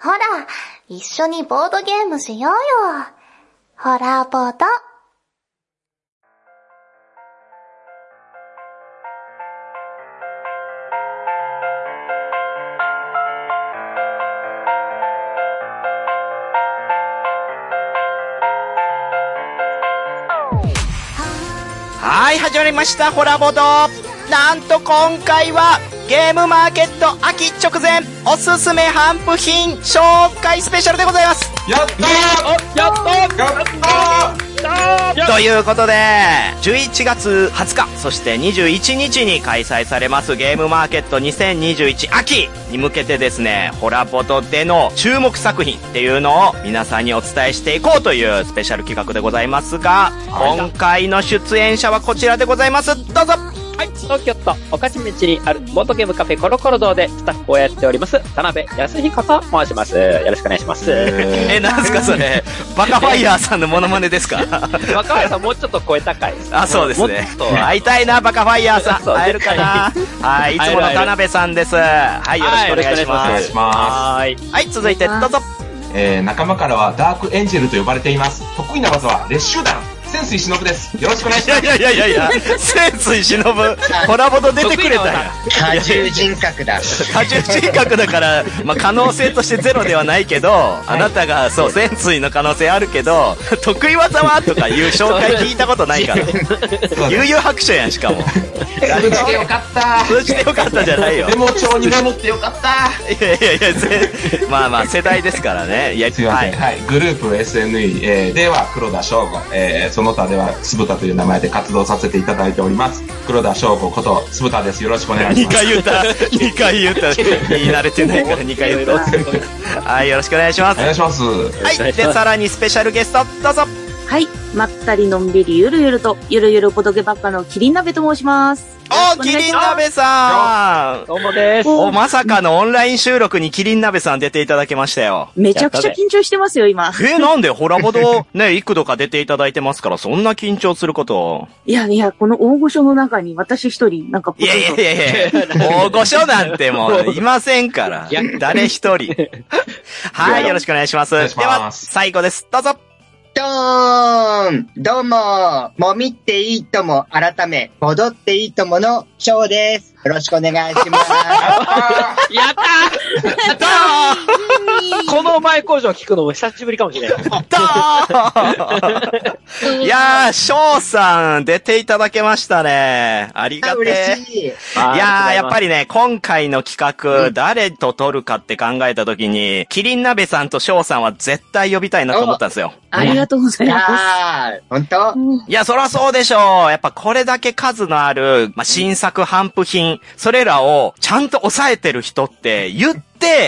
ほら、一緒にボードゲームしようよ。ホラボド。 はい、始まりました、ホラボド。なんと今回はゲームマーケット秋直前おすすめ頒布品紹介スペシャルでございます。 やったー、やったーということで11月20日そして21日に開催されますゲームマーケット2021秋に向けてですね、ホラボドでの注目作品っていうのを皆さんにお伝えしていこうというスペシャル企画でございますが、今回の出演者はこちらでございます。どうぞ。 はい、東京都御徒町にあるボードゲームカフェコロコロ堂でスタッフをやっております田辺康彦と申します。よろしくお願いします。 なんすかそれ、バカファイヤーさんのモノマネですか？ バカファイヤーさんもうちょっと声高いです。 あ、そうですね。会いたいな、バカファイヤーさん。会えるかな。はい、いつもの田辺さんです。はい、よろしくお願いします。 はい、 はい、続いてどうぞ。 仲間からはダークエンジェルと呼ばれています。得意な技は列集団潜水忍です。よろしくお願いします。 いや潜水忍ホラボド出てくれたやん。 多重人格だ。 多重人格だから、まあ、可能性としてゼロではないけど、あなたがそう潜水の可能性あるけど、得意技はとかいう紹介聞いたことないから。悠々白書やん。しかも通じてよかった。 通じてよかったじゃないよ。 メモ帳にメモってよかった。 いやまあまあ世代ですからね。 すいません。はい、グループ SNE、では黒田翔吾、その他ではつぶたという名前で活動させていただいております。黒田翔吾ことつぶたです。よろしくお願いします。 2回言った言い慣れてないから2回言った。はい、よろしくお願いします。 お願いします。 はい、でさらにスペシャルゲストどうぞ。 はい、まったりのんびりゆるゆるとゆるゆるボドゲばっかのキリン鍋と申します。 キリン鍋さん。 どうもです。 まさかのオンライン収録にキリン鍋さん出ていただきましたよ。 めちゃくちゃ緊張してますよ、今。 なんでホラボドね、幾度か出ていただいてますから、そんな緊張すること。 いや、この大御所の中に私一人、なんかいや、大御所なんてもういませんから。誰一人。はい、よろしくお願いします。では、最後です。どうぞ。 どーん、どうも、もみっていいとも、改め、戻っていいとものショーです。よろしくお願いします。 やったーこの前工場聞くのも久しぶりかもしれない。 いやー、翔さん出ていただけましたね。ありがて嬉しい。 いやー、やっぱりね、今回の企画、誰と撮るかって考えたときに、キリン鍋さんと翔さんは絶対呼びたいなと思ったんですよ。 ありがとうございます。 本当？ いや、そらそうでしょう。やっぱこれだけ数のある、新作頒布品、それらをちゃんと抑えてる人って言って、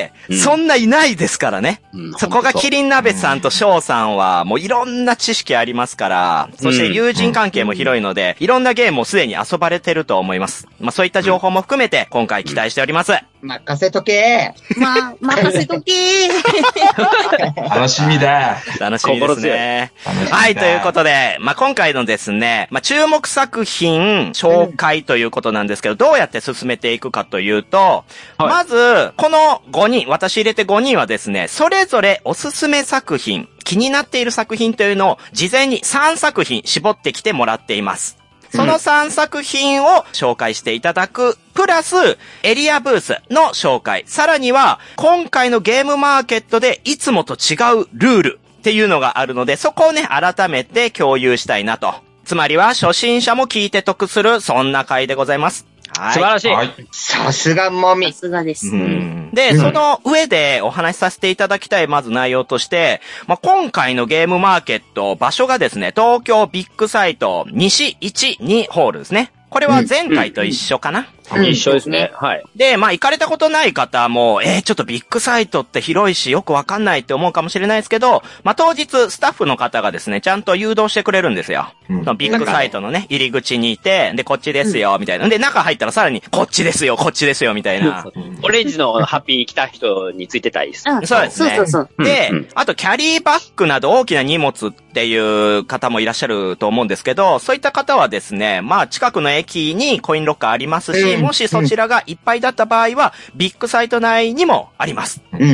そんないないですからね。そこがキリン鍋さんと翔さんはもういろんな知識ありますから、そして友人関係も広いので、いろんなゲームをすでに遊ばれてると思います。そういった情報も含めて今回期待しております。 任せとけー。任せとけー。楽しみだ。 楽しみですね。はい、ということで、今回のですね、注目作品紹介ということなんですけど、どうやって進めていくかというと、まず、この5人、私入れて5人はですね、それぞれおすすめ作品、気になっている作品というのを事前に3作品絞ってきてもらっています。その3作品を紹介していただく、プラスエリアブースの紹介、さらには今回のゲームマーケットでいつもと違うルールっていうのがあるので、そこをね、改めて共有したいなと。つまりは初心者も聞いて得する、そんな回でございます。はい。 素晴らしい。 はい、 さすがもみ。 さすがです。 で、その上でお話しさせていただきたいまず内容として、今回のゲームマーケット、場所がですね、東京ビッグサイト西12ホールですね。これは前回と一緒かな？ 一緒ですね。はい。 で、行かれたことない方も、ちょっとビッグサイトって広いしよくわかんないって思うかもしれないですけど、当日スタッフの方がですね、ちゃんと誘導してくれるんですよ。ビッグサイトのね、入り口にいて、で、こっちですよ、みたいな。で、中入ったらさらに、こっちですよ、みたいな。 オレンジのハッピー来た人についてたいです。 そうですね。 そう。 で、あとキャリーバッグなど大きな荷物っていう方もいらっしゃると思うんですけど、そういった方はですね、近くの駅にコインロッカーありますし、 で、もしそちらがいっぱいだった場合は、ビッグサイト内にもあります。はい。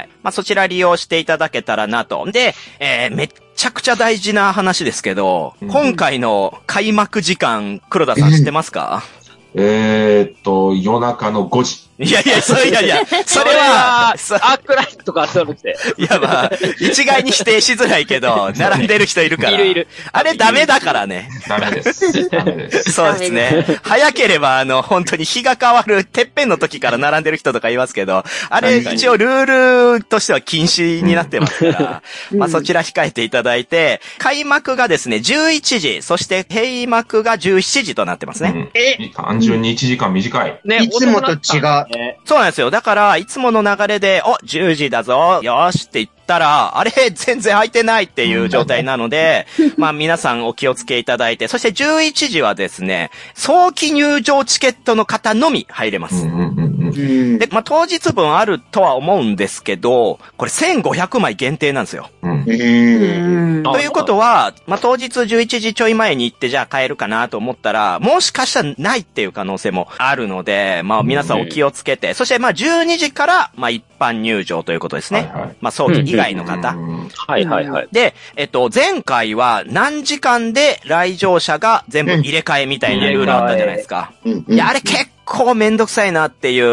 まあ、そちら利用していただけたらなと。で、めっちゃくちゃ大事な話ですけど、今回の開幕時間、黒田さん知ってますか？ 夜中の5時。 いや、それは、 アークライトとかそういうのって。 いや、まあ、一概に否定しづらいけど、並んでる人いるから。 いる。 あれダメだからね。 ダメです。 そうですね。早ければ、本当に日が変わる、てっぺんの時から並んでる人とかいますけど、あれ、一応ルールとしては禁止になってますから、まあそちら控えていただいて、開幕がですね、11時、そして閉幕が17時となってますね。 単純に1時間短い。 ね、いつもと違う。 そうなんですよ。だから、いつもの流れで、10時だぞ、よーしって言ったら、あれ、全然空いてないっていう状態なので、まあ皆さんお気をつけいただいて、そして11時はですね、早期入場チケットの方のみ入れます。で、まあ当日分あるとは思うんですけど、これ1500枚限定なんですよ。ということは、まあ当日11時ちょい前に行ってじゃあ買えるかなと思ったら、もしかしたらないっていう可能性もあるので、まあ皆さんお気をつけて、そしてまあ12時から、まあ一般入場ということですね。まあ早期以外の方。で、前回は何時間で来場者が全部入れ替えみたいなルールあったじゃないですか。いや、あれ結構めんどくさいなっていう、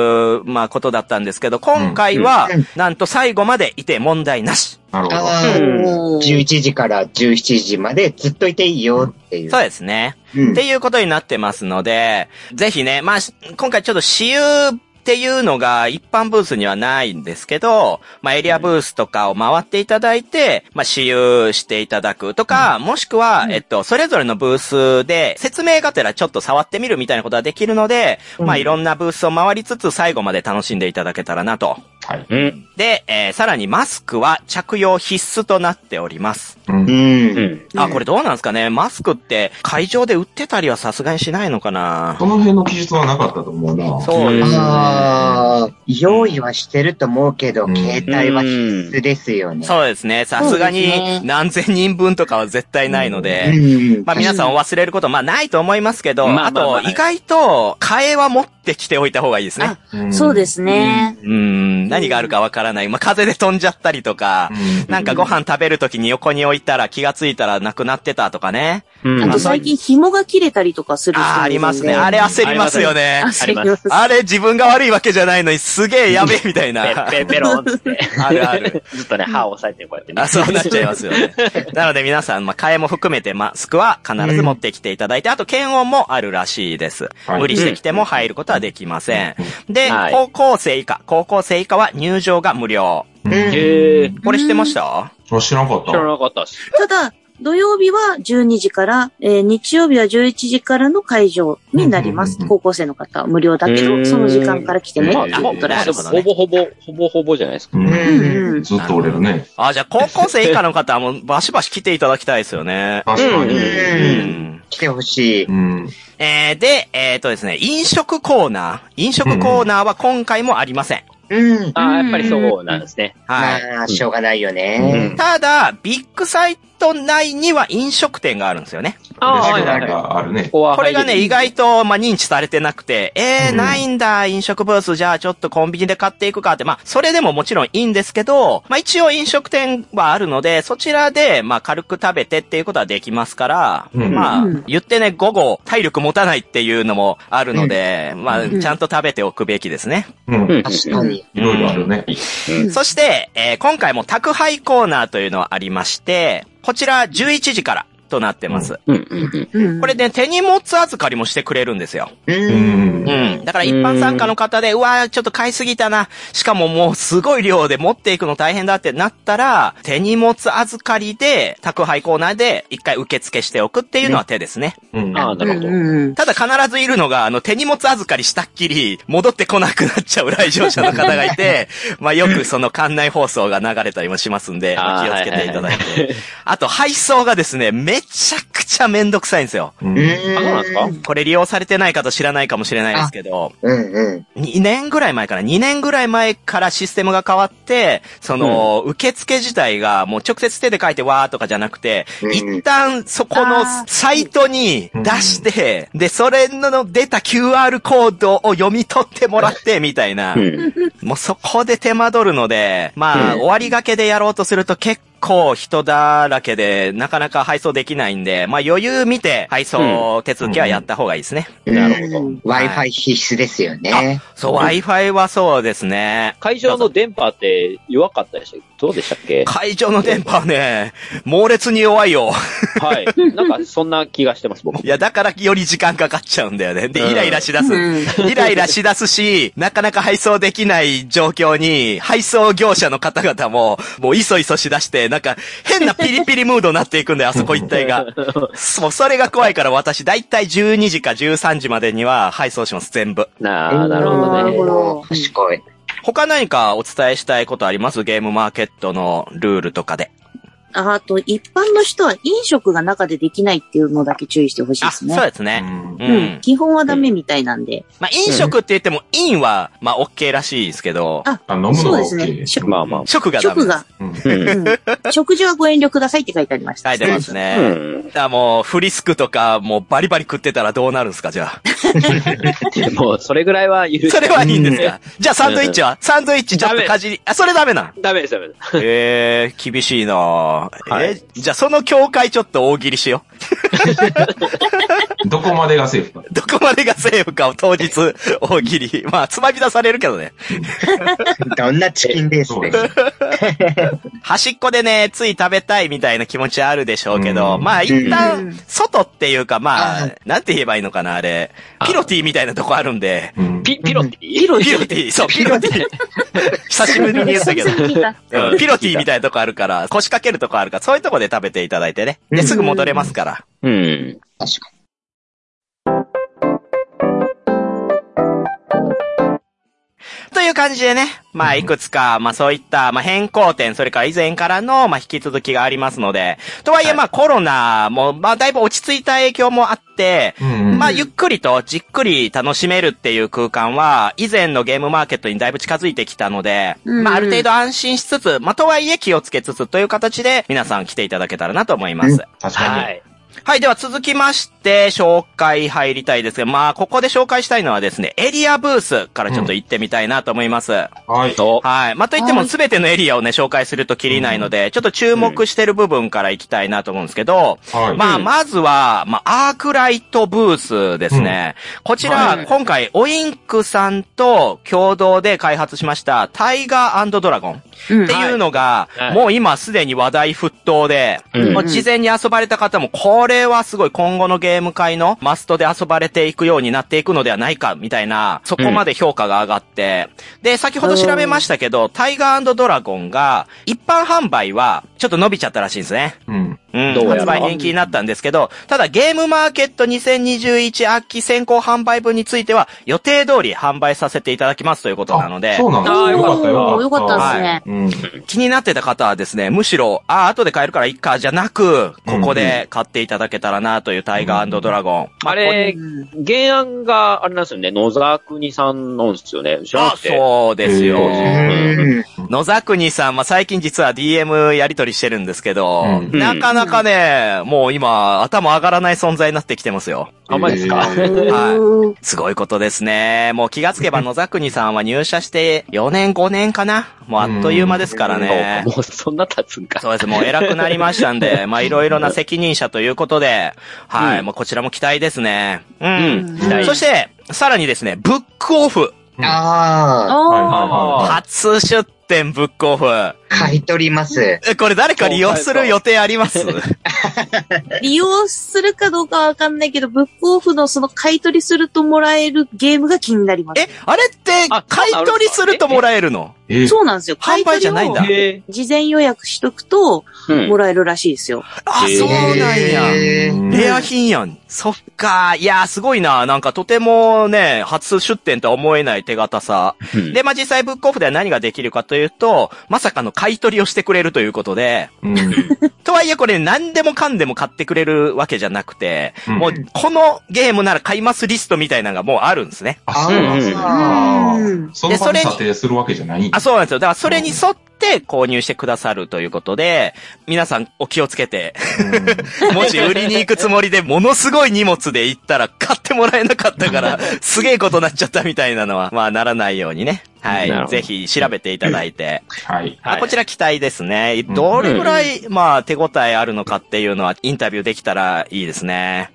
まあことだったんですけど、今回は、なんと最後までいて問題なし。 なるほど。 11時から17時までずっといていいよっていう。 そうですね。っていうことになってますので、ぜひね、まあ、今回ちょっと私有っていうのが一般ブースにはないんですけど、まあエリアブースとかを回っていただいて、まあ私有していただくとか、もしくは、それぞれのブースで説明がてらちょっと触ってみるみたいなことができるので、まあいろんなブースを回りつつ最後まで楽しんでいただけたらなと。 はい。 で、さらにマスクは着用必須となっております。あ、これどうなんですかね。マスクって会場で売ってたりはさすがにしないのかな。 その辺の記述はなかったと思うな。 そうですね。 用意はしてると思うけど、携帯は必須ですよね。 そうですね。さすがに何千人分とかは絶対ないので、まあ皆さんお忘れること、まあないと思いますけど、あと意外と替えは持ってきておいた方がいいですね。 そうですね。 何があるかわからない。まあ風で飛んじゃったりとか、なんかご飯食べるときに横に置いたら気がついたらなくなってたとかね。 あと最近紐が切れたりとかする人もいるんで。 ありますね。あれ焦りますよね。 焦ります。 あれ自分が悪いわけじゃないのにすげえやべえみたいな。 ペロンって。 あるある。 ずっとね、歯を押さえてこうやってね。 あ、そうなっちゃいますよね。なので皆さん、まあ、替えも含めてマスクは必ず持ってきていただいて、あと検温もあるらしいです。無理してきても入ることはできません。で、高校生以下は入場が無料。これ知ってました？ 知らなかった。 知らなかったし。 ただ、土曜日は12時から、日曜日は11時からの会場になります。高校生の方は無料だけど、その時間から来てねっていうことらしいです。 ほぼじゃないですか。 ずっと折れるね。 あ、じゃあ高校生以下の方はもうバシバシ来ていただきたいですよね。 確かに。 来てほしい。 で、ですね、飲食コーナーは今回もありません。 やっぱりそうなんですね。 はい。 まあ、しょうがないよね。 ただ、ビッグサイト内には飲食店があるんですよね。 あるね。 これがね、意外と、まあ、認知されてなくて、ないんだ、飲食ブース、じゃあちょっとコンビニで買っていくかって、まあ、それでももちろんいいんですけど、まあ、一応飲食店はあるので、そちらで、まあ、軽く食べてっていうことはできますから、まあ、言ってね、午後、体力持たないっていうのもあるので、まあ、ちゃんと食べておくべきですね。 確かに。 いろいろあるね。 そして、今回も宅配コーナーというのはありまして、こちら11時からとなってます。これね、手荷物預かりもしてくれるんですよ。だから一般参加の方で、うわーちょっと買いすぎたな。しかももうすごい量で持っていくの大変だってなったら、手荷物預かりで、宅配コーナーで一回受付しておくっていうのは手ですね。 なるほど。 ただ必ずいるのが、手荷物預かりしたっきり、戻ってこなくなっちゃう来場者の方がいて、まあよくその館内放送が流れたりもしますんで、気をつけていただいて。あと配送がですね、めっちゃくちゃめんどくさいんですよ。 そうなんですか？ これ利用されてない方知らないかもしれないですけど、 うん 2年ぐらい前からシステムが変わって、受付自体がもう直接手で書いてわーとかじゃなくて、一旦そこのサイトに出して、で、それの出た QR コードを読み取ってもらって、みたいな。もうそこで手間取るので、終わりがけでやろうとすると結構人だらけでなかなか配送できないんで、余裕見て配送手続きはやった方がいいですね。 なるほど。 Wi-Fi 必須ですよね。 そう、Wi-Fi はそうですね。 会場の電波って弱かったでしたっけ？どうでしたっけ？ 会場の電波はね、猛烈に弱いよ。 はい。なんかそんな気がしてます、僕。 いや、だからより時間かかっちゃうんだよね。で、イライラしだす。イライラしだすし、なかなか配送できない状況に、配送業者の方々も、もういそいそしだして、なんか、変なピリピリムードになっていくんだよ、あそこ一帯が。そう、それが怖いから私、だいたい12時か13時までには配送します、全部。 なるほどね。 賢い。 他何かお伝えしたいことあります？ゲームマーケットのルールとかで。 あと、一般の人は飲食が中でできないっていうのだけ注意してほしいですね。 そうですね。 基本はダメみたいなんで。 飲食って言っても、飲は、OK らしいですけど。 飲むのは OK。 そうですね。 食がダメ。食が。 食事はご遠慮くださいって書いてありました。 書いてますね。もう、フリスクとか、もうバリバリ食ってたらどうなるんですか、じゃあ。 もう、それぐらいは許して。 それはいいんですか？じゃあサンドイッチは？サンドイッチちょっとかじり、それダメな。 ダメです、ダメです。 厳しいなじゃあその境界ちょっと大喜利しよう。どこまでがセーフか。 どこまでがセーフかを当日大喜利。つまび出されるけどね。 どんなチキンですね。 端っこでね、つい食べたいみたいな気持ちはあるでしょうけど、一旦、外っていうかなんて言えばいいのかな、あれ。ピロティみたいなとこあるんで。 ピロティ？ ピロティ、そう、ピロティ。久しぶりに言ったけど。ピロティみたいなとこあるから、腰掛けるとこあるから、そういうとこで食べていただいてね。で、すぐ戻れますから。 確かに。 という感じでね、いくつか、そういった、変更点、それから以前からの、引き続きがありますので、とはいえ、コロナも、だいぶ落ち着いた影響もあって、ゆっくりとじっくり楽しめるっていう空間は、以前のゲームマーケットにだいぶ近づいてきたので、ある程度安心しつつ、とはいえ気をつけつつという形で、皆さん来ていただけたらなと思います。 確かに。 はい、では続きまして、紹介入りたいですが、ここで紹介したいのはですね、エリアブースからちょっと行ってみたいなと思います。はい。はい。といっても全てのエリアをね、紹介するときりないので、ちょっと注目してる部分から行きたいなと思うんですけど、まずは、アークライトブースですね。こちら、今回、オインクさんと共同で開発しました、タイガー&ドラゴンっていうのが、もう今すでに話題沸騰で、もう事前に遊ばれた方も、これはすごい今後のゲーム界のマストで遊ばれていくようになっていくのではないか、みたいな、そこまで評価が上がって、で、先ほど調べましたけど、タイガー&ドラゴンが、一般販売は、ちょっと伸びちゃったらしいんですね。発売延期になったんですけど、ただゲームマーケット2021秋先行販売分については、予定通り販売させていただきますということなので。 そうなんですね。よかったよかったですね。気になってた方はですね、むしろ、後で買えるからいっか、じゃなく、ここで買っていただけたらなというタイガー&ドラゴン。 あれ、原案があれなんですよね、野沢国さんなんですよね。 そうですよ。野沢国さんは最近実は DM やり取りしてるんですけど、なかなかね、もう今、頭上がらない存在になってきてますよ。 あんまりですか？ はい。すごいことですね。もう気がつけば野沢国さんは入社して4年5年かな？もうあっという間ですからね。 もうそんな経つんか。 そうです。もう偉くなりましたんで、いろいろな責任者ということで、はい。もうこちらも期待ですね。そして、さらにですね、ブックオフ。初出店ブックオフ。 買い取ります。 これ誰か利用する予定あります？ 利用するかどうかわかんないけど、ブックオフのその買い取りするともらえるゲームが気になります。 あれって買い取りするともらえるの？ そうなんですよ。 販売じゃないんだ。 事前予約しとくと、もらえるらしいですよ。 そうなんや。レア品やん。そっか。いや、すごいな。なんかとてもね、初出店とは思えない手堅さ。で、実際ブックオフでは何ができるかというと、まさかの買い取りをしてくれるということで、 うん。 とはいえこれ何でもかんでも買ってくれるわけじゃなくて、もうこのゲームなら買いますリストみたいなのがもうあるんですね。 あ、そうなんですね。その場で査定するわけじゃない。 あ、そうなんですよ。だからそれに沿って購入してくださるということで、皆さんお気をつけて、もし売りに行くつもりでものすごい荷物で行ったら買ってもらえなかったから、すげえことになっちゃったみたいなのは、まあならないようにね。はい。ぜひ調べていただいて。 はい。 こちら期待ですね。どれぐらい、まあ手応えあるのかっていうのはインタビューできたらいいですね。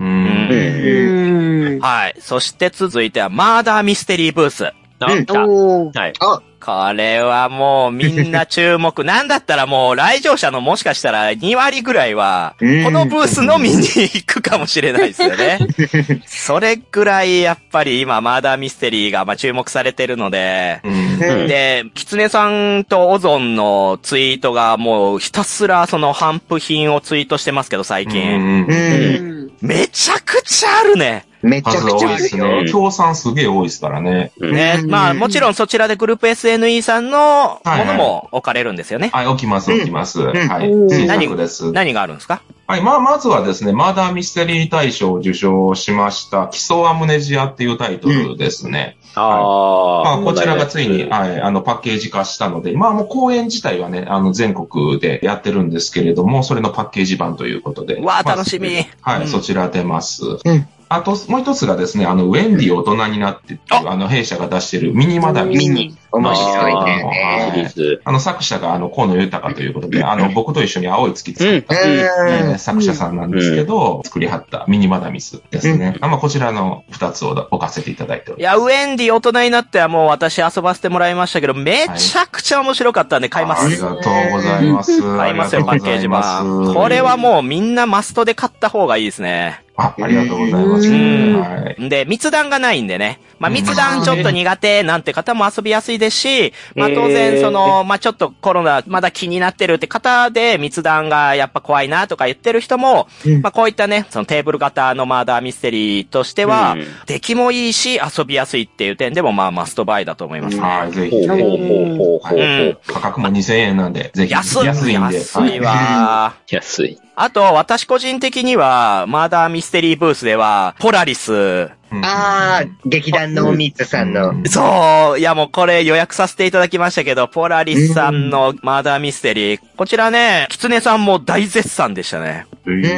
はい。そして続いてはマーダーミステリーブース。はい。これはもうみんな注目。なんだったらもう来場者のもしかしたら2割ぐらいは、このブースのみに行くかもしれないですよね。それぐらいやっぱり今マーダーミステリーがまあ注目されてるので、で、キツネさんとオゾンのツイートがもうひたすらその頒布品をツイートしてますけど最近。めちゃくちゃあるね。 めちゃくちゃ多いですね。協賛すげえ多いですからね。 ね。まあもちろんそちらでグループ SNE さんのものも置かれるんですよね。 はい、置きます。はい。新作です。 何があるんですか？ はい、まずはですね、マーダーミステリー大賞を受賞しました、基礎アムネジアっていうタイトルですね。こちらがついに、パッケージ化したので、もう公演自体はね、全国でやってるんですけれども、それのパッケージ版ということで。 わー、楽しみ。 はい、そちら出ます。あと、もう一つがですね、ウェンディ大人になってっていう、弊社が出してるミニマダミス。 ミニ。面白いね。 作者が、河野豊ということで、僕と一緒に青い月作った、作者さんなんですけど、作りはったミニマダミスですね。こちらの二つを置かせていただいております。 いや、ウェンディ大人になってはもう私遊ばせてもらいましたけど、めちゃくちゃ面白かったんで買います。 ありがとうございます。 買いますよ、パッケージ版。これはもうみんなマストで買った方がいいですね。 ありがとうございます。 はい。で、密談がないんでね。密談ちょっと苦手なんて方も遊びやすいですし、当然ちょっとコロナまだ気になってるって方で密談がやっぱ怖いなとか言ってる人も、こういったね、そのテーブル型のマーダーミステリーとしては、出来もいいし遊びやすいっていう点でもマストバイだと思いますね。 はい、ぜひ。価格も2000円なんで、ぜひ。 安いんで。安いわ。 安い。 あと、私個人的には、マーダーミステリーブースでは、ポラリス。 劇団のミッツさんの。 そう。いやもうこれ予約させていただきましたけど、ポラリスさんのマーダーミステリー。こちらね、キツネさんも大絶賛でしたね。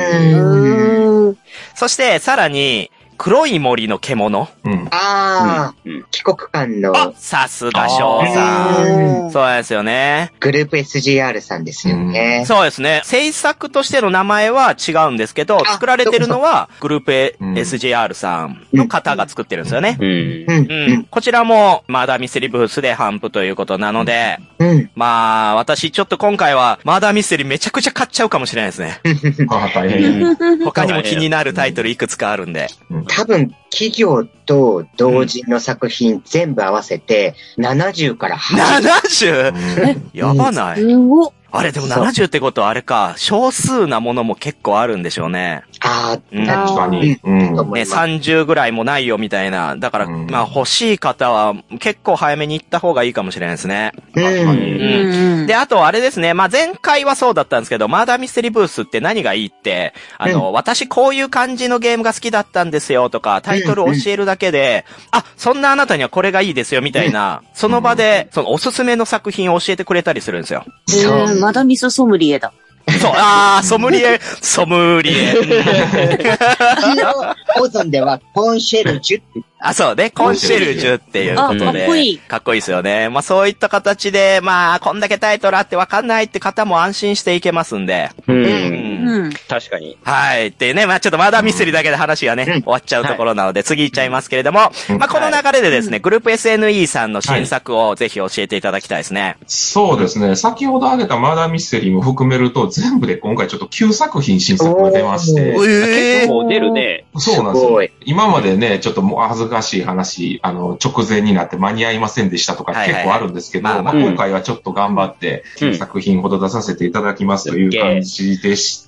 そして、さらに、黒い森の獣。 帰国館の。 さすが翔さん。そうですよね。 グループ SGR さんですよね。 そうですね。制作としての名前は違うんですけど、作られてるのはグループ SGR さんの方が作ってるんですよね。こちらもマーダーミステリーブースで頒布ということなので、私ちょっと今回はマーダーミステリーめちゃくちゃ買っちゃうかもしれないですね。他にも気になるタイトルいくつかあるんで。 多分、企業と同人の作品全部合わせて、70から80。 70？ やばない。あれ、でも70ってことはあれか、少数なものも結構あるんでしょうね。 確かに。 ね、30ぐらいもないよみたいな。だから、欲しい方は結構早めに行った方がいいかもしれないですね。で、あとあれですね、前回はそうだったんですけど、マーダーミステリーブースって何がいいって、私こういう感じのゲームが好きだったんですよとか、タイトル教えるだけで、そんなあなたにはこれがいいですよみたいな、その場で、そのおすすめの作品を教えてくれたりするんですよ。 マダミスソムリエだ。 そう、ソムリエ。 オゾンではコンシェルジュって。 そうね、コンシェルジュっていうことで。かっこいい。かっこいいですよね。そういった形で、こんだけタイトルあってわかんないって方も安心していけますんで。 確かに。 はい。でね、ちょっとマーダーミステリーだけで話がね、終わっちゃうところなので、次行っちゃいますけれども、この流れでですね、グループ SNE さんの新作をぜひ教えていただきたいですね。 そうですね。先ほど挙げたマーダーミステリーも含めると、全部で今回ちょっと9作品新作が出まして。 結構出るね。 そうなんですよ。今までね、ちょっともう恥ずかしい話、直前になって間に合いませんでしたとか結構あるんですけど、今回はちょっと頑張って9作品ほど出させていただきますという感じでし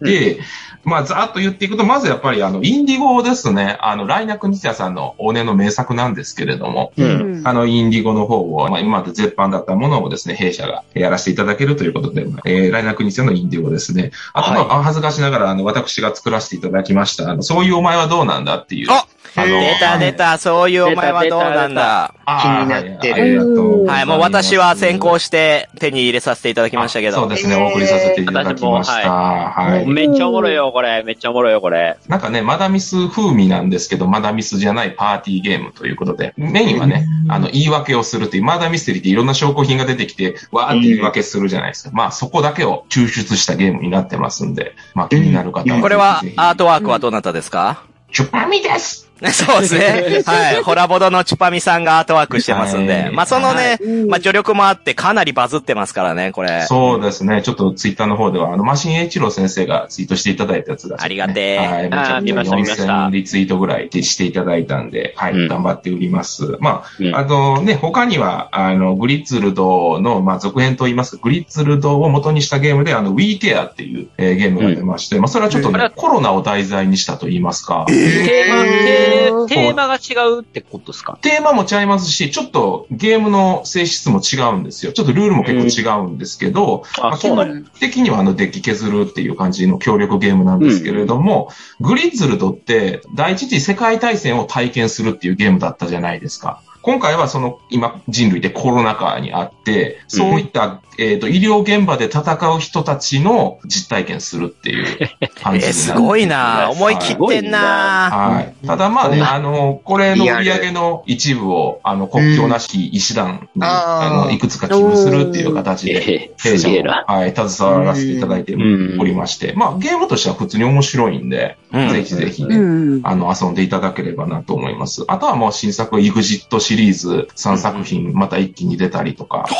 で、まあ、ざーっと言っていくと、まずやっぱりインディゴですね。ライナクニツヤさんの往年の名作なんですけれども、インディゴの方を、まあ、今まで絶版だったものをですね、弊社がやらせていただけるということで、ライナクニツヤのインディゴですね。あと、まあ、恥ずかしながら、私が作らせていただきました、そういうお前はどうなんだっていう。 出た、そういうお前はどうなんだ。 気になってる。 ありがとう。 はい、もう私は先行して手に入れさせていただきましたけど。 そうですね、お送りさせていただきました。はい。 めっちゃおもろいよ、これ。めっちゃおもろいよ、これ。 なんかね、マダミス風味なんですけど、マダミスじゃないパーティーゲームということで、メインはね、言い訳をするっていう、マダミステリーっていろんな証拠品が出てきて、わーって言い訳するじゃないですか。まあ、そこだけを抽出したゲームになってますんで、まあ、気になる方は。 これは、アートワークはどなたですか？ チュパミですそうですね。はい。ホラボドのチュパミさんがアートワークしてますんで。まあ、そのね、まあ、助力もあってかなりバズってますからね、これ。 そうですね。ちょっとツイッターの方では、マシンエイチロー先生がツイートしていただいたやつが、ね。 ありがてえ。 はい。めちゃくちゃ4000リツイートぐらいしていただいたんで、はい。頑張っております。まあ、ね、他には、グリッツルドの、まあ、続編と言いますか、グリッツルドを元にしたゲームで、We Care っていう、ゲームが出まして、まあ、それはちょっとね、コロナを題材にしたと言いますか。 テーマが違うってことですか？ テーマも違いますし、ちょっとゲームの性質も違うんですよ。ちょっとルールも結構違うんですけど、まあ、基本的にはデッキ削るっていう感じの協力ゲームなんですけれども、グリッズルドって第一次世界大戦を体験するっていうゲームだったじゃないですか。今回は今人類でコロナ禍にあって、そういった、医療現場で戦う人たちの実体験するっていう感じになる。 すごいな思い切ってんなはい。ただまあね、これの売り上げの一部を、国境なき医師団に、いくつか寄付するっていう形で、弊社も、はい、携わらせていただいておりまして、まあ、ゲームとしては普通に面白いんで、ぜひぜひね、遊んでいただければなと思います。あとはもう新作、EXITシリーズ3作品、また一気に出たりとか。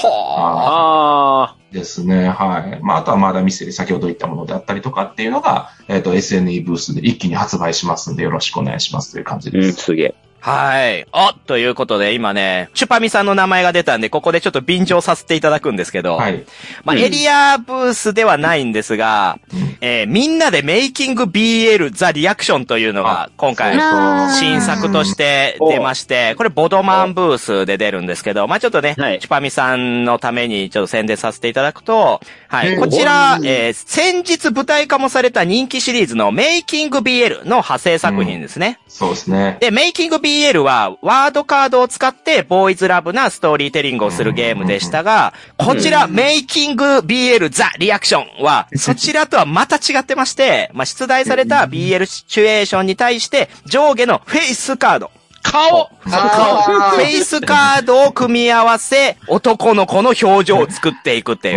ですね。はい。まあ、あとはまだミステリー、先ほど言ったものであったりとかっていうのが、SNE ブースで一気に発売しますんでよろしくお願いしますという感じです。 すげえ。 はい。ということで、今ね、チュパミさんの名前が出たんで、ここでちょっと便乗させていただくんですけど、はい。まあ、エリアブースではないんですが、みんなでメイキング BL ザリアクションというのが、今回、新作として出まして、これボドマンブースで出るんですけど、まあ、ちょっとね、チュパミさんのためにちょっと宣伝させていただくと、はい。こちら、先日舞台化もされた人気シリーズのメイキング BL の派生作品ですね。 そうですね。 で、メイキング BL はワードカードを使ってボーイズラブなストーリーテリングをするゲームでしたが、こちらメイキング BL ザリアクションはそちらとはまた違ってまして、まあ、出題された BL シチュエーションに対して上下のフェイスカード、顔フェイスカードを組み合わせ、男の子の表情を作っていくっていう。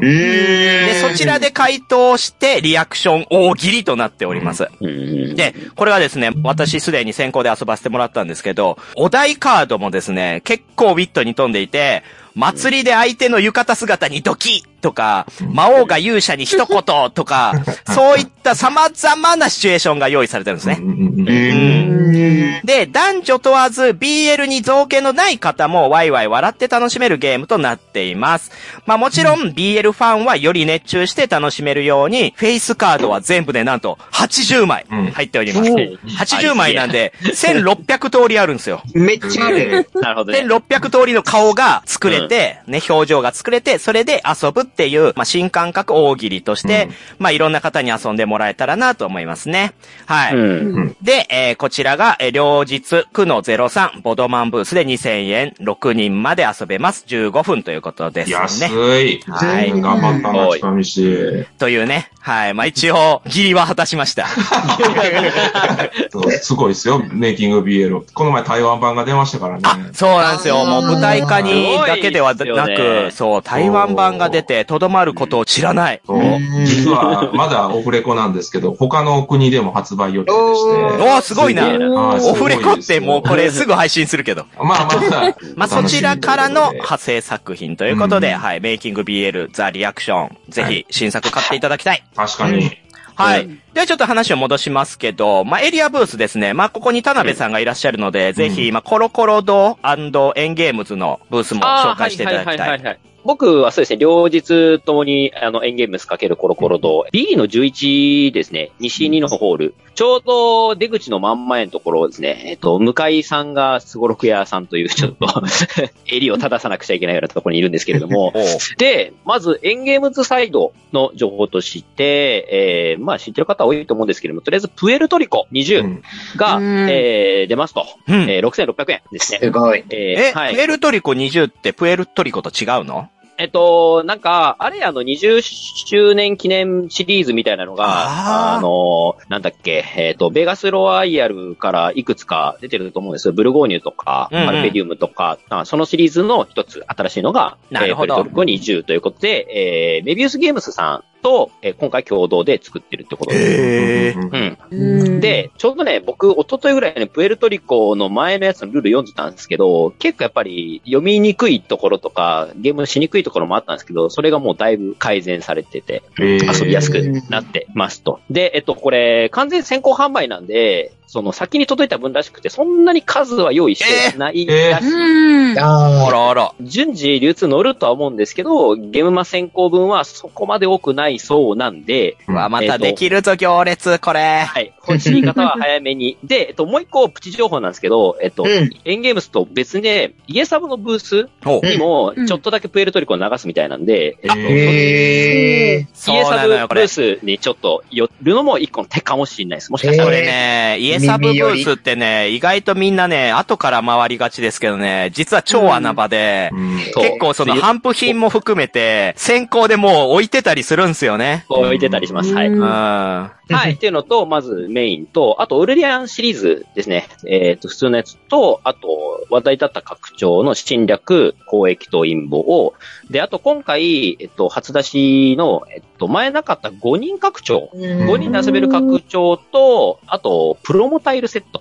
で、そちらで回答してリアクション大喜利となっております。で、これはですね、私すでに先行で遊ばせてもらったんですけど、お題カードもですね、結構ウィットに富んでいて、祭りで相手の浴衣姿にドキッとか、魔王が勇者に一言とか、そういった様々なシチュエーションが用意されてるんですね。で、男女問わず BL に造形のない方もワイワイ笑って楽しめるゲームとなっています。まあもちろん BL ファンはより熱中して楽しめるように、フェイスカードは全部でなんと80枚入っております。80枚なんで1600通りあるんですよ。 めっちゃある。 なるほどね。 1600通りの顔が作れて、ね、表情が作れて、それで遊ぶっていう、まあ、新感覚大喜利として、まあ、いろんな方に遊んでもらえたらなと思いますね。はい。で、こちらが、両日9の03、ボドマンブースで2000円、6人まで遊べます。15分ということですね。 安い。はい。頑張ったな、近道。 というね。はい。まあ、一応、ギリは果たしました。 すごいですよ、メイキング BL。この前台湾版が出ましたからね。 そうなんですよ。もう舞台化にだけではなく、そう、台湾版が出て、とどまることを知らない。 実は、まだオフレコなんですけど、他の国でも発売予定でして。 おー、すごいな。オフレコってもうこれすぐ配信するけど。まあ、そちらからの派生作品ということで、はい、メイキング BL ザリアクション。ぜひ、新作買っていただきたい。 確かに。 はい。 ではちょっと話を戻しますけど、エリアブースですね。ここに田辺さんがいらっしゃるので、ぜひ、コロコロ堂&エンゲームズのブースも紹介していただきたい。 僕はそうですね、両日ともに、エンゲームス×コロコロ堂、B の11ですね、西2のホール、ちょうど出口の真ん前のところですね、向井さんがすごろく屋さんというちょっと、襟を正さなくちゃいけないようなところにいるんですけれども、で、まずエンゲームズサイドの情報として、知ってる方多いと思うんですけれども、とりあえずプエルトリコ20が、出ますと、6600円ですね。 すごい。 プエルトリコ20ってプエルトリコと違うの？ なんか、あれ20周年記念シリーズみたいなのが、なんだっけ、ベガスロワイヤルからいくつか出てると思うんですよ。ブルゴーニュとか、パルペディウムとか、そのシリーズの一つ新しいのが、プエルトリコ20ということで、メビウスゲームスさんと、今回共同で作ってるってことです。で、ちょうどね、僕、一昨日ぐらいにプエルトリコの前のやつのルール読んでたんですけど、結構やっぱり読みにくいところとか、ゲームしにくいところもあったんですけど、それがもうだいぶ改善されてて、遊びやすくなってますと。で、これ、完全先行販売なんで、その先に届いた分らしくて、そんなに数は用意してないらしい。 あら。 順次流通乗るとは思うんですけど、ゲームマ先行分はそこまで多くないそうなんで。 またできるぞ、行列、これ。 はい。欲しい方は早めに。で、もう一個プチ情報なんですけど、エンゲームスと別で、イエサブのブースにも、ちょっとだけプエルトリコを流すみたいなんで、イエサブブースにちょっと寄るのも一個の手かもしれないです。もしかしたら。 これね、イエサブブースってね、意外とみんなね、後から回りがちですけどね、実は超穴場で、結構その頒布品も含めて、先行でもう置いてたりするんですよね。 置いてたりします。はい。はい。っていうのと、まずメインと、あと、オルレアンシリーズですね。普通のやつと、あと、話題だった拡張の侵略、交易と陰謀で、あと今回、初出しの、前なかった5人拡張。5人で遊べる拡張と、あと、プロモタイルセット。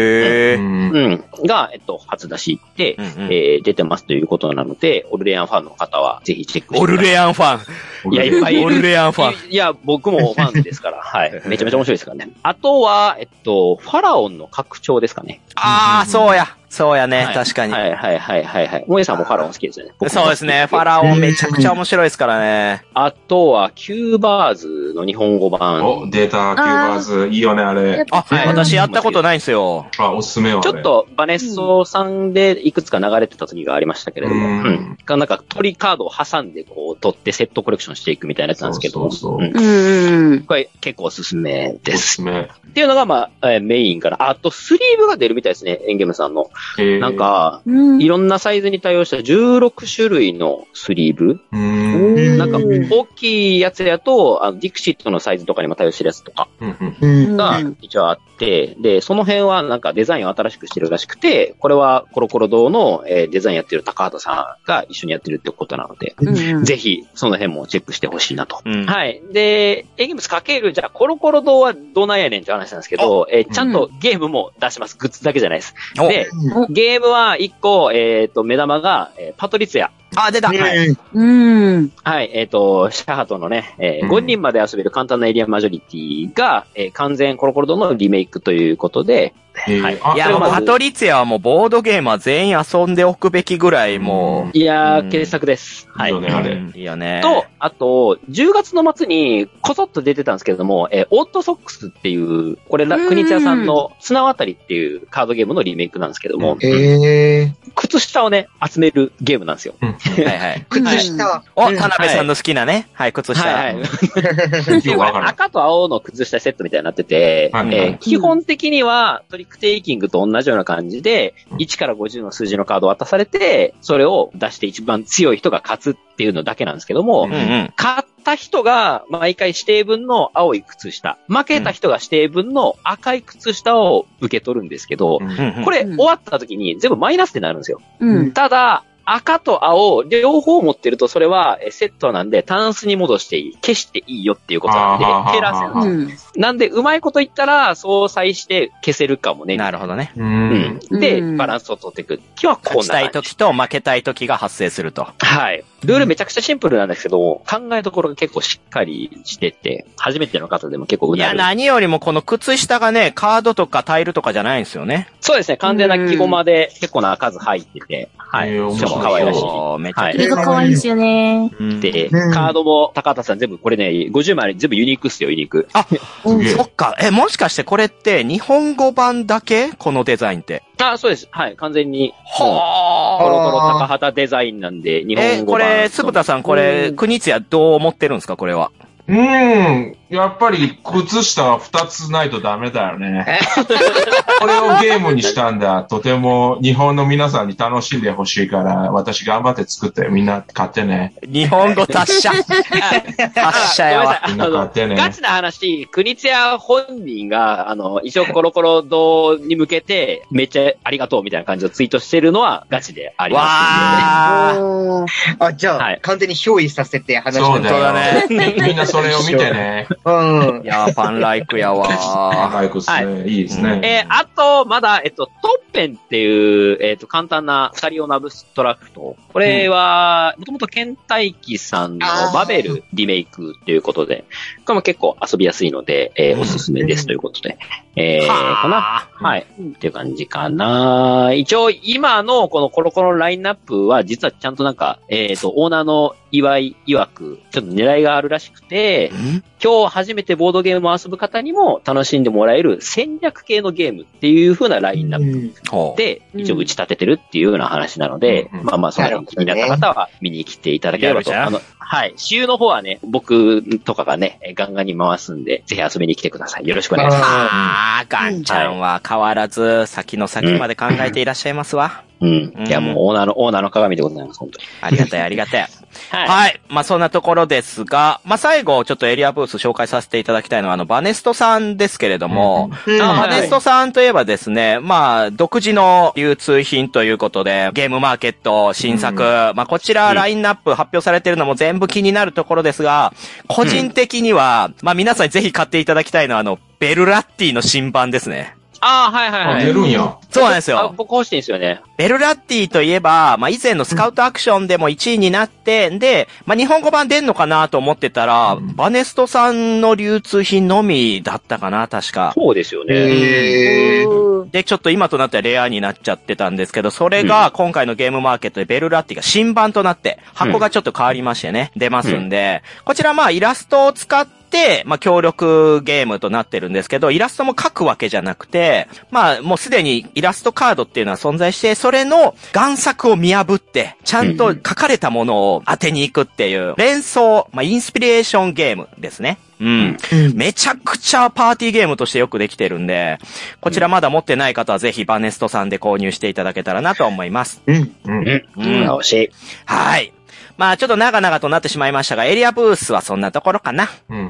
が、初出しで、出てますということなので、オルレアンファンの方はぜひチェックしてください。 オルレアンファン。 いや、いっぱい。 オルレアンファン。 いや、僕もファンですから、はい。めちゃめちゃ面白いですからね。あとは、ファラオンの拡張ですかね。 そうや。そうやね、確かに。 はい。萌えさんもファラオン好きですよね。 そうですね、ファラオンめちゃくちゃ面白いですからね。 あとは、キューバーズの日本語版。 出た、キューバーズ。いいよね、あれ。 私やったことないんですよ。 おすすめは。 ちょっと、バネッソさんでいくつか流れてた時がありましたけれども、なんか鳥カードを挟んでこう、取ってセットコレクションしていくみたいなやつなんですけど、これ結構おすすめです。っていうのが、メインから。あと、スリーブが出るみたいですね、エンゲームさんの。なんか、いろんなサイズに対応した16種類のスリーブ。なんか、大きいやつやと、ディクシットのサイズとかにも対応してるやつとか、が一応あって、で、その辺はなんかデザインを新しくしてるらしくて、これはコロコロ堂のデザインやってる高畑さんが一緒にやってるってことなので、ぜひ、その辺もチェックしてほしいなと。はい。で、エンゲームスかける、じゃあコロコロ堂はどないやねんって話なんですけど、ちゃんとゲームも出します。グッズだけじゃないです。で、ゲームは1個、目玉が、パトリツィア。 出た。はい。 はい。シャハトのね、5人まで遊べる簡単なエリアマジョリティが、完全コロコロ堂のリメイクということで、 はい。いや、パトリツィアはもうボードゲームは全員遊んでおくべきぐらいもう。 いやー、傑作です。はい。 いいよね、あれ。 いいよね。 と、あと、10月の末にこそっと出てたんですけれども、オートソックスっていう、これ、国津屋さんの綱渡りっていうカードゲームのリメイクなんですけども、靴下をね、集めるゲームなんですよ。 はいはい。 靴下。 田辺さんの好きなね。はい、靴下。 はいはい。赤と青の靴下セットみたいになってて、基本的にはトリックテイキングと同じような感じで、1から50の数字のカードを渡されて、それを出して一番強い人が勝つっていうのだけなんですけども、勝った人が毎回指定分の青い靴下、負けた人が指定分の赤い靴下を受け取るんですけど、これ終わった時に全部マイナスってなるんですよ。ただ、赤と青、両方持ってるとそれはセットなんで、タンスに戻していい、消していいよっていうことなんで、減らせるんです。なんで、うまいこと言ったら、相殺して消せるかもね。 なるほどね。 で、バランスを取っていく。気はこうな。 勝ちたい時と負けたい時が発生すると。 はい。 ルールめちゃくちゃシンプルなんですけど、考えどころが結構しっかりしてて、初めての方でも結構うなる。 いや、何よりもこの靴下がね、カードとかタイルとかじゃないんですよね。 そうですね、完全な木駒で結構な数入ってて、はい。しかも可愛らしい。 めっちゃ。 絵が可愛いんですよね。 で、カードも高畑さん全部これね、50枚全部ユニークっすよ、ユニーク。 あ、そっか。もしかしてこれって日本語版だけこのデザインって。 あ、そうです。はい。完全に。はぁ。コロコロ高畑デザインなんで、日本語版。 これ、つぶたさん、これ、国津屋どう思ってるんですか、これは。 やっぱり靴下は2つないとダメだよね。これをゲームにしたんだ。とても日本の皆さんに楽しんでほしいから、私頑張って作ってみんな買ってね。 日本語達者。達者やわ。 みんな買ってね。 ガチな話、国津屋本人が、一応コロコロ堂に向けて、めっちゃありがとうみたいな感じをツイートしてるのはガチであります、 ね。あ、じゃあ、はい、完全に憑依させて話してそうだね。みんなそれを見てね。 いやー、パンライクやわー。 パンライクっすね。はい、いいですね。 あと、まだ、トッペンっていう、簡単な二人用のアブストラクト。これは、もともとケンタイキさんのバベルリメイクということで、これも結構遊びやすいので、おすすめですということで。かなはい。っていう感じかな。一応、今のこのコロコロラインナップは、実はちゃんとなんか、オーナーの岩井曰く、ちょっと狙いがあるらしくて、今日初めてボードゲームを遊ぶ方にも楽しんでもらえる戦略系のゲームっていう風なラインナップで、一応打ち立ててるっていうような話なので、まあまあ、その辺気になった方は見に来ていただければと。はい。私有の方はね、僕とかがね、ガンガンに回すんで、ぜひ遊びに来てください。よろしくお願いします。 ガンちゃんは変わらず、先の先まで考えていらっしゃいますわ。 いや、もうオーナーの鏡でございます、本当に。 ありがたい、ありがたい。はい。まあ、そんなところですが、まあ、最後、ちょっとエリアブース紹介させていただきたいのは、バネストさんですけれども、バネストさんといえばですね、まあ、独自の流通品ということで、ゲームマーケット、新作、まあ、こちら、ラインナップ発表されているのも全部気になるところですが、個人的には、まあ、皆さんにぜひ買っていただきたいのは、ベルラッティの新版ですね。 はいはいはい。 出るんや。 そうなんですよ。 僕欲しいんですよね。 ベルラッティといえば、まあ、以前のスカウトアクションでも1位になって、で、まあ、日本語版出んのかなと思ってたら、バネストさんの流通品のみだったかな、確か。 そうですよね。 で、ちょっと今となってはレアになっちゃってたんですけど、それが今回のゲームマーケットでベルラッティが新版となって、箱がちょっと変わりましてね、出ますんで、こちらまあ、イラストを使って、まあ、協力ゲームとなってるんですけど、イラストも描くわけじゃなくて、まあ、もうすでにイラストカードっていうのは存在して、それの贋作を見破って、ちゃんと書かれたものを当てに行くっていう、連想、まあ、インスピレーションゲームですね。めちゃくちゃパーティーゲームとしてよくできてるんで、こちらまだ持ってない方はぜひバネストさんで購入していただけたらなと思います。 惜しい。 はい。まあちょっと長々となってしまいましたが、エリアブースはそんなところかな。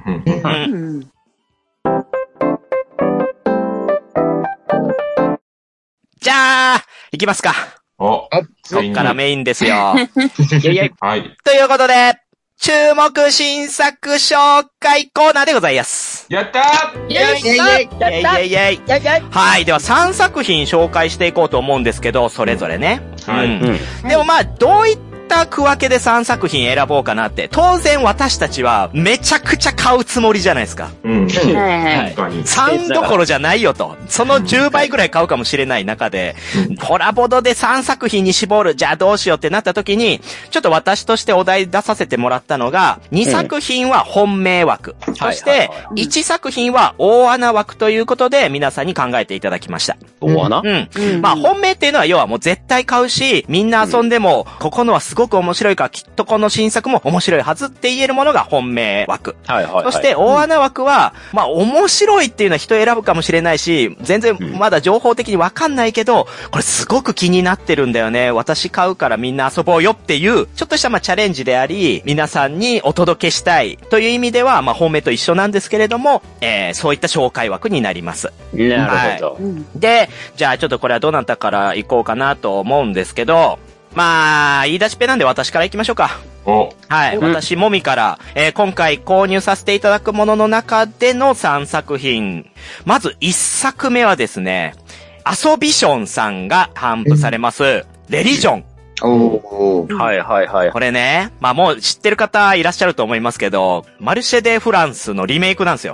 じゃあ、行きますか。こっからメインですよ。はい。ということで、注目新作紹介コーナーでございます。 やったーイェイイェイイェイはい。では3作品紹介していこうと思うんですけど、それぞれね。でもまあ、どういった区分けで3作品選ぼうかなって。当然私たちはめちゃくちゃ買うつもりじゃないですか。3どころじゃないよと。その10倍ぐらい買うかもしれない中で、ホラボドで3作品に絞る。じゃあどうしようってなった時に、ちょっと私としてお題出させてもらったのが、2作品は本命枠。そして、1作品は大穴枠ということで、皆さんに考えていただきました。 大穴？ まあ本命っていうのは要はもう絶対買うし、みんな遊んでも、ここのはすごく面白いから、きっとこの新作も面白いはずって言えるものが本命枠。そして大穴枠は、まあ面白いっていうのは人選ぶかもしれないし、全然まだ情報的にわかんないけど、これすごく気になってるんだよね。私買うからみんな遊ぼうよっていう、ちょっとしたまあチャレンジであり、皆さんにお届けしたいという意味では、まあ本命と一緒なんですけれども、そういった紹介枠になります。 なるほど。 で、じゃあちょっとこれはどなたから行こうかなと思うんですけど、まあ、言い出しっぺなんで私から行きましょうか。はい。私、もみから、今回購入させていただくものの中での3作品。まず1作目はですね、アソビションさんが頒布されます、レリジョン。 これね、まあもう知ってる方いらっしゃると思いますけど、マルシェ・デ・フランスのリメイクなんですよ。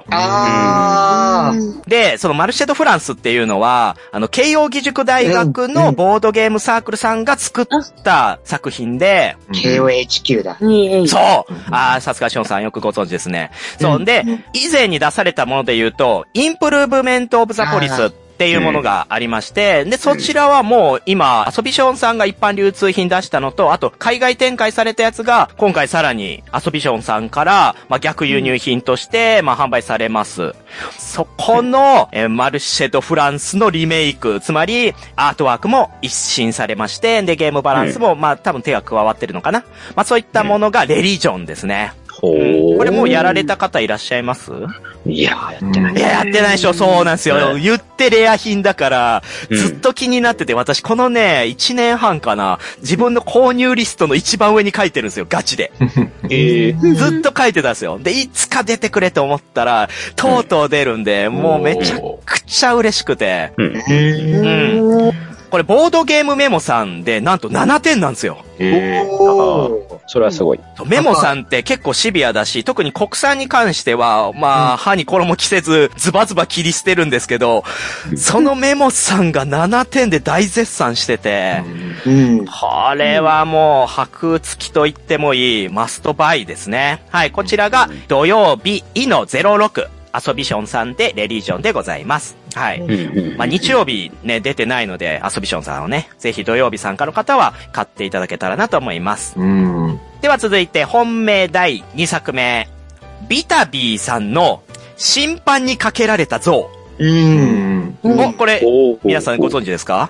で、そのマルシェ・ド・フランスっていうのは、慶応義塾大学のボードゲームサークルさんが作った作品で、 慶応 HQ だ。 そうさすがションさんよくご存知ですね。そう。で、以前に出されたもので言うと、インプルーブメント・オブ・ザ・ポリスっていうものがありまして、で、そちらはもう今、アソビションさんが一般流通品出したのと、あと海外展開されたやつが、今回さらにアソビションさんから、逆輸入品として、販売されます。そこの、マルシェ・ド・フランスのリメイク、つまり、アートワークも一新されまして、で、ゲームバランスも、多分手が加わってるのかな。そういったものがレリジョンですね。これもうやられた方いらっしゃいます？ いや、やってない。 いや、やってないでしょ。そうなんですよ。言ってレア品だから、ずっと気になってて、私このね、1年半かな、自分の購入リストの一番上に書いてるんですよ、ガチで。ずっと書いてたんですよ。で、いつか出てくれと思ったら、とうとう出るんで、もうめちゃくちゃ嬉しくて。これ、ボードゲームメモさんで、なんと7点なんですよ。 それはすごい。 メモさんって結構シビアだし、特に国産に関しては、歯に衣着せず、ズバズバ切り捨てるんですけど、そのメモさんが7点で大絶賛してて、これはもう、箔付きと言ってもいい、マストバイですね。はい、こちらが土曜日、06。アソビションさんでレリジョンでございます。はい。日曜日ね、出てないので、アソビションさんをね、ぜひ土曜日参加の方は買っていただけたらなと思います。では続いて、本命第2作目。ビタビーさんの審判にかけられた像。これ、皆さんご存知ですか？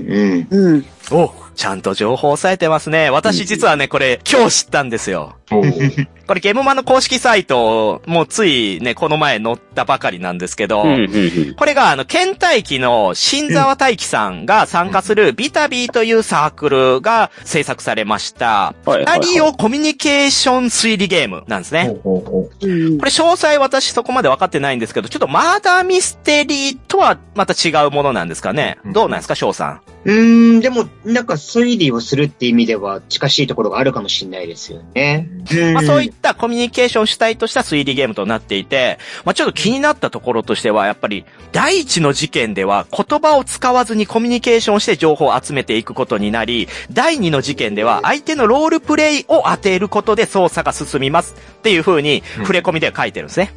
ちゃんと情報を押さえてますね。私実はね、これ、今日知ったんですよ。これゲームマの公式サイト、もうついね、この前載ったばかりなんですけど、これが倦怠期の新沢大輝さんが参加するビタビーというサークルが制作されました。二人をコミュニケーション推理ゲームなんですね。これ詳細私そこまで分かってないんですけど、ちょっとマーダーミステリーとはまた違うものなんですかね。どうなんですか、翔さん。でも、なんか推理をするって意味では近しいところがあるかもしれないですよね。 そういったコミュニケーション主体とした推理ゲームとなっていて、ちょっと気になったところとしては、やっぱり、第一の事件では言葉を使わずにコミュニケーションして情報を集めていくことになり、第二の事件では相手のロールプレイを当てることで捜査が進みますっていう風に触れ込みでは書いてるんですね。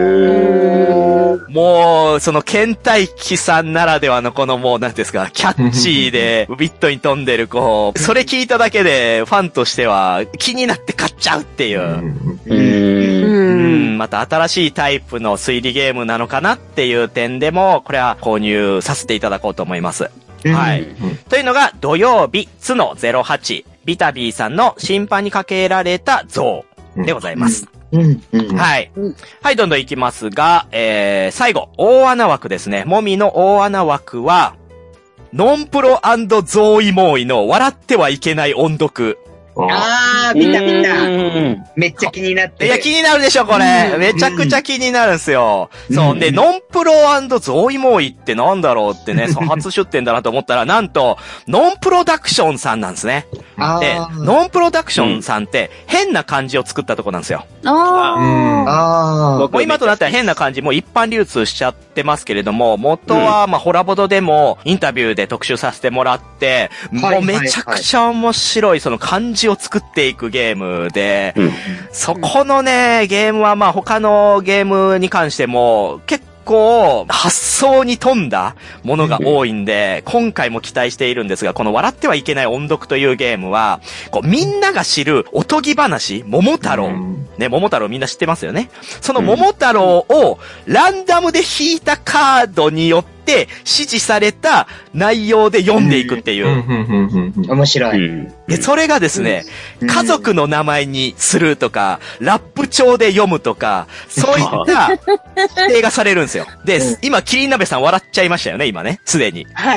もう、その倦怠期さんならではのこのもう、なんですか、キャッチーで、ビットに飛んでる、それ聞いただけで、ファンとしては気になって買っちゃうっていう。また新しいタイプの推理ゲームなのかなっていう点でも、これは購入させていただこうと思います。はい。というのが、土曜日、つの08、ビタビーさんの審判にかけられた像でございます。はい。はい、どんどんいきますが、最後、大穴枠ですね。もみの大穴枠は、ノンプロ&ゾーイモーイの笑ってはいけない音読。 見た。めっちゃ気になってる。 いや、気になるでしょ、これ。めちゃくちゃ気になるんですよ。そう。で、ノンプロ&ゾーイモーイってなんだろうってね、初出展だなと思ったら、なんと、ノンプロダクションさんなんですね。で、ノンプロダクションさんって変な漢字を作ったとこなんですよ。もう今となったら変な漢字も一般流通しちゃってますけれども、元はホラボドでもインタビューで特集させてもらって、もうめちゃくちゃ面白いその漢字を作っていくゲームで、そこのね、ゲームは他のゲームに関しても結構発想に富んだものが多いんで、今回も期待しているんですが、この笑ってはいけない音読というゲームは、みんなが知るおとぎ話、桃太郎。ね、桃太郎みんな知ってますよね。その桃太郎をランダムで引いたカードによって指示された内容で読んでいくっていう。 面白い。 で、それがですね、家族の名前にするとか、ラップ調で読むとか、そういった指定がされるんですよ。で、今、キリン鍋さん笑っちゃいましたよね、今ね、すでに。はい、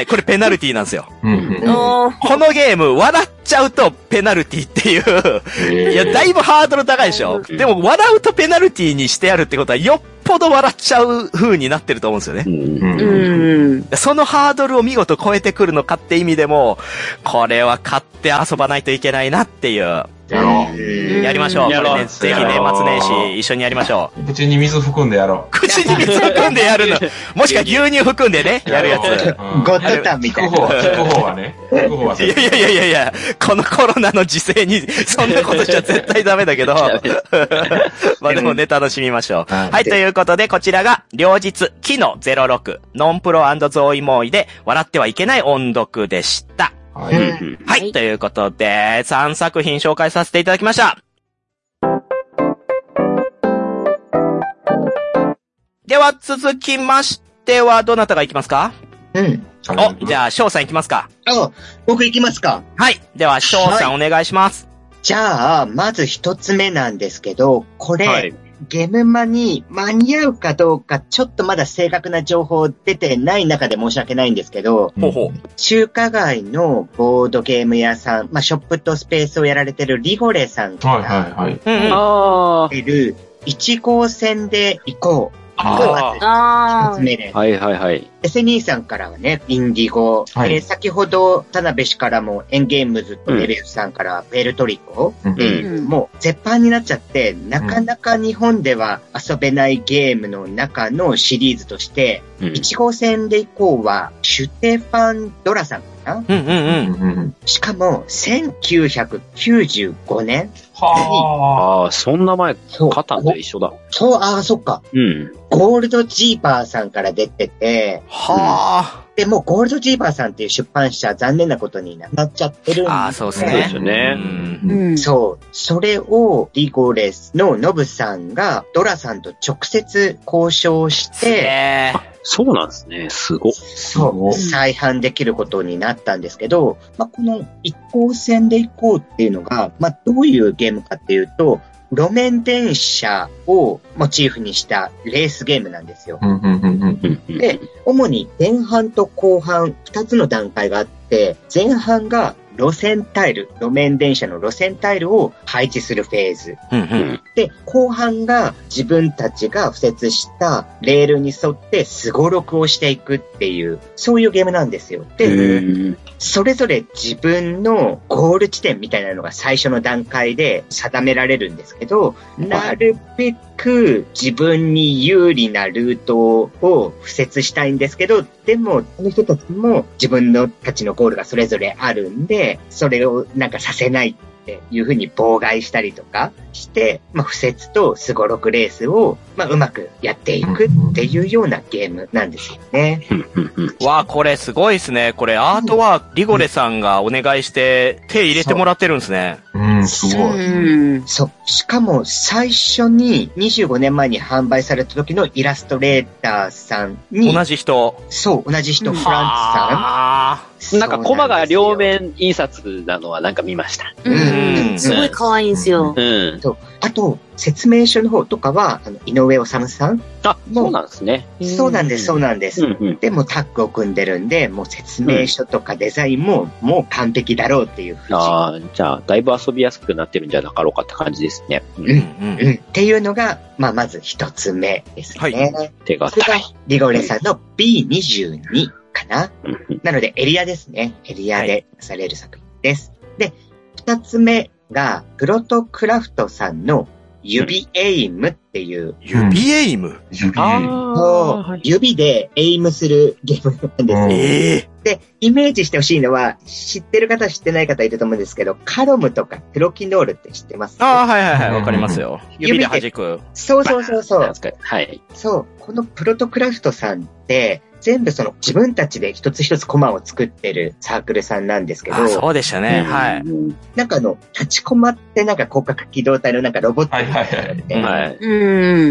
これペナルティなんですよ。このゲーム、笑っちゃうとペナルティっていう、いや、だいぶハードル高いでしょ。でも、笑うとペナルティにしてあるってことは、よっぽほど笑っちゃう風になってると思うんですよね。そのハードルを見事超えてくるのかって意味でも、これは買って遊ばないといけないなっていう。 やろう。 やりましょう。これね、ぜひ年末年始一緒にやりましょう。口に水含んでやろう。口に水含んでやるの。もしくは牛乳含んでね、やるやつ。 ゴッドタンみたいな。 聞く方はね。 いや、このコロナの時勢に、そんなことしちゃ絶対ダメだけど。まあでもね、楽しみましょう。はい、ということで、こちらが、両日、キノ06、ノンプロ&ゾーイモーイで、笑ってはいけない音読でした。はい、ということで、3作品紹介させていただきました。では、続きましては、どなたが行きますか？じゃあ、翔さん行きますか？ 僕行きますか？ はい。では、翔さんお願いします。 じゃあ、まず一つ目なんですけど、これ、ゲームマに間に合うかどうか、ちょっとまだ正確な情報出てない中で申し訳ないんですけど、中華街のボードゲーム屋さん、ショップとスペースをやられてるリゴレさんが、いる1号線で行こう。一つ目です。SNE さんからはね、インディゴ。先ほど、田辺氏からも、エンゲームズとレベルさんからペルトリコ。もう、絶版になっちゃって、なかなか日本では遊べないゲームの中のシリーズとして、1号線で以降は、シュテファン・ドラさんかな。しかも、1995年。 そんな前、カタンと一緒だ。 そっか。ゴールドジーパーさんから出てて、で、もうゴールドジーパーさんっていう出版社、残念なことになっちゃってるんですね。 そうですね。 そう。それを、リゴレスのノブさんが、ドラさんと直接交渉して、 そうなんですね。すご。 そう。再販できることになったんですけど、この一行線で行こうっていうのが、どういうゲームかっていうと、路面電車をモチーフにしたレースゲームなんですよ。で、主に前半と後半2つの段階があって、前半が路面電車の路線タイルを配置するフェーズ。で、後半が自分たちが敷設したレールに沿ってスゴロクをしていくっていう、そういうゲームなんですよ。で、それぞれ自分のゴール地点みたいなのが最初の段階で定められるんですけど、なるべく自分に有利なルートを敷設したいんですけど、でも、この人たちも自分たちのゴールがそれぞれあるんで、それをさせないっていうふうに妨害したりとかして、敷設とスゴロクレースを、うまくやっていくっていうようなゲームなんですよね。 これすごいですね。これアートワーク、リゴレさんがお願いして手入れてもらってるんですね。 すごい。 そう。しかも最初に25年前に販売された時のイラストレーターさんに。 同じ人。 そう、同じ人、フランツさん。 コマが両面印刷なのは見ました。 すごい可愛いんですよ。 あと、説明書の方とかは、井上治さん。 そうなんですね。 そうなんです。でもタッグを組んでるんで、もう説明書とかデザインも、もう完璧だろうっていう。 じゃあ、だいぶ遊びやすくなってるんじゃなかろうかって感じですね。 っていうのが、まず一つ目ですね。 手堅い。 リゴレさんの B22 かな。なので、エリアですね。エリアで出される作品です。で、二つ目が、プロトクラフトさんの指エイムっていう。 指エイム？ 指でエイムするゲームなんですよ。で、イメージしてほしいのは、知ってる方知ってない方いると思うんですけど、カロムとかプロキノールって知ってます？ はい、わかりますよ。指で弾く。 そう。 はい。 そう。このプロトクラフトさんって、全部自分たちで一つ一つコマを作ってるサークルさんなんですけど。 そうでしたね。はい。 立ちコマって広角機動隊のロボット。 はい。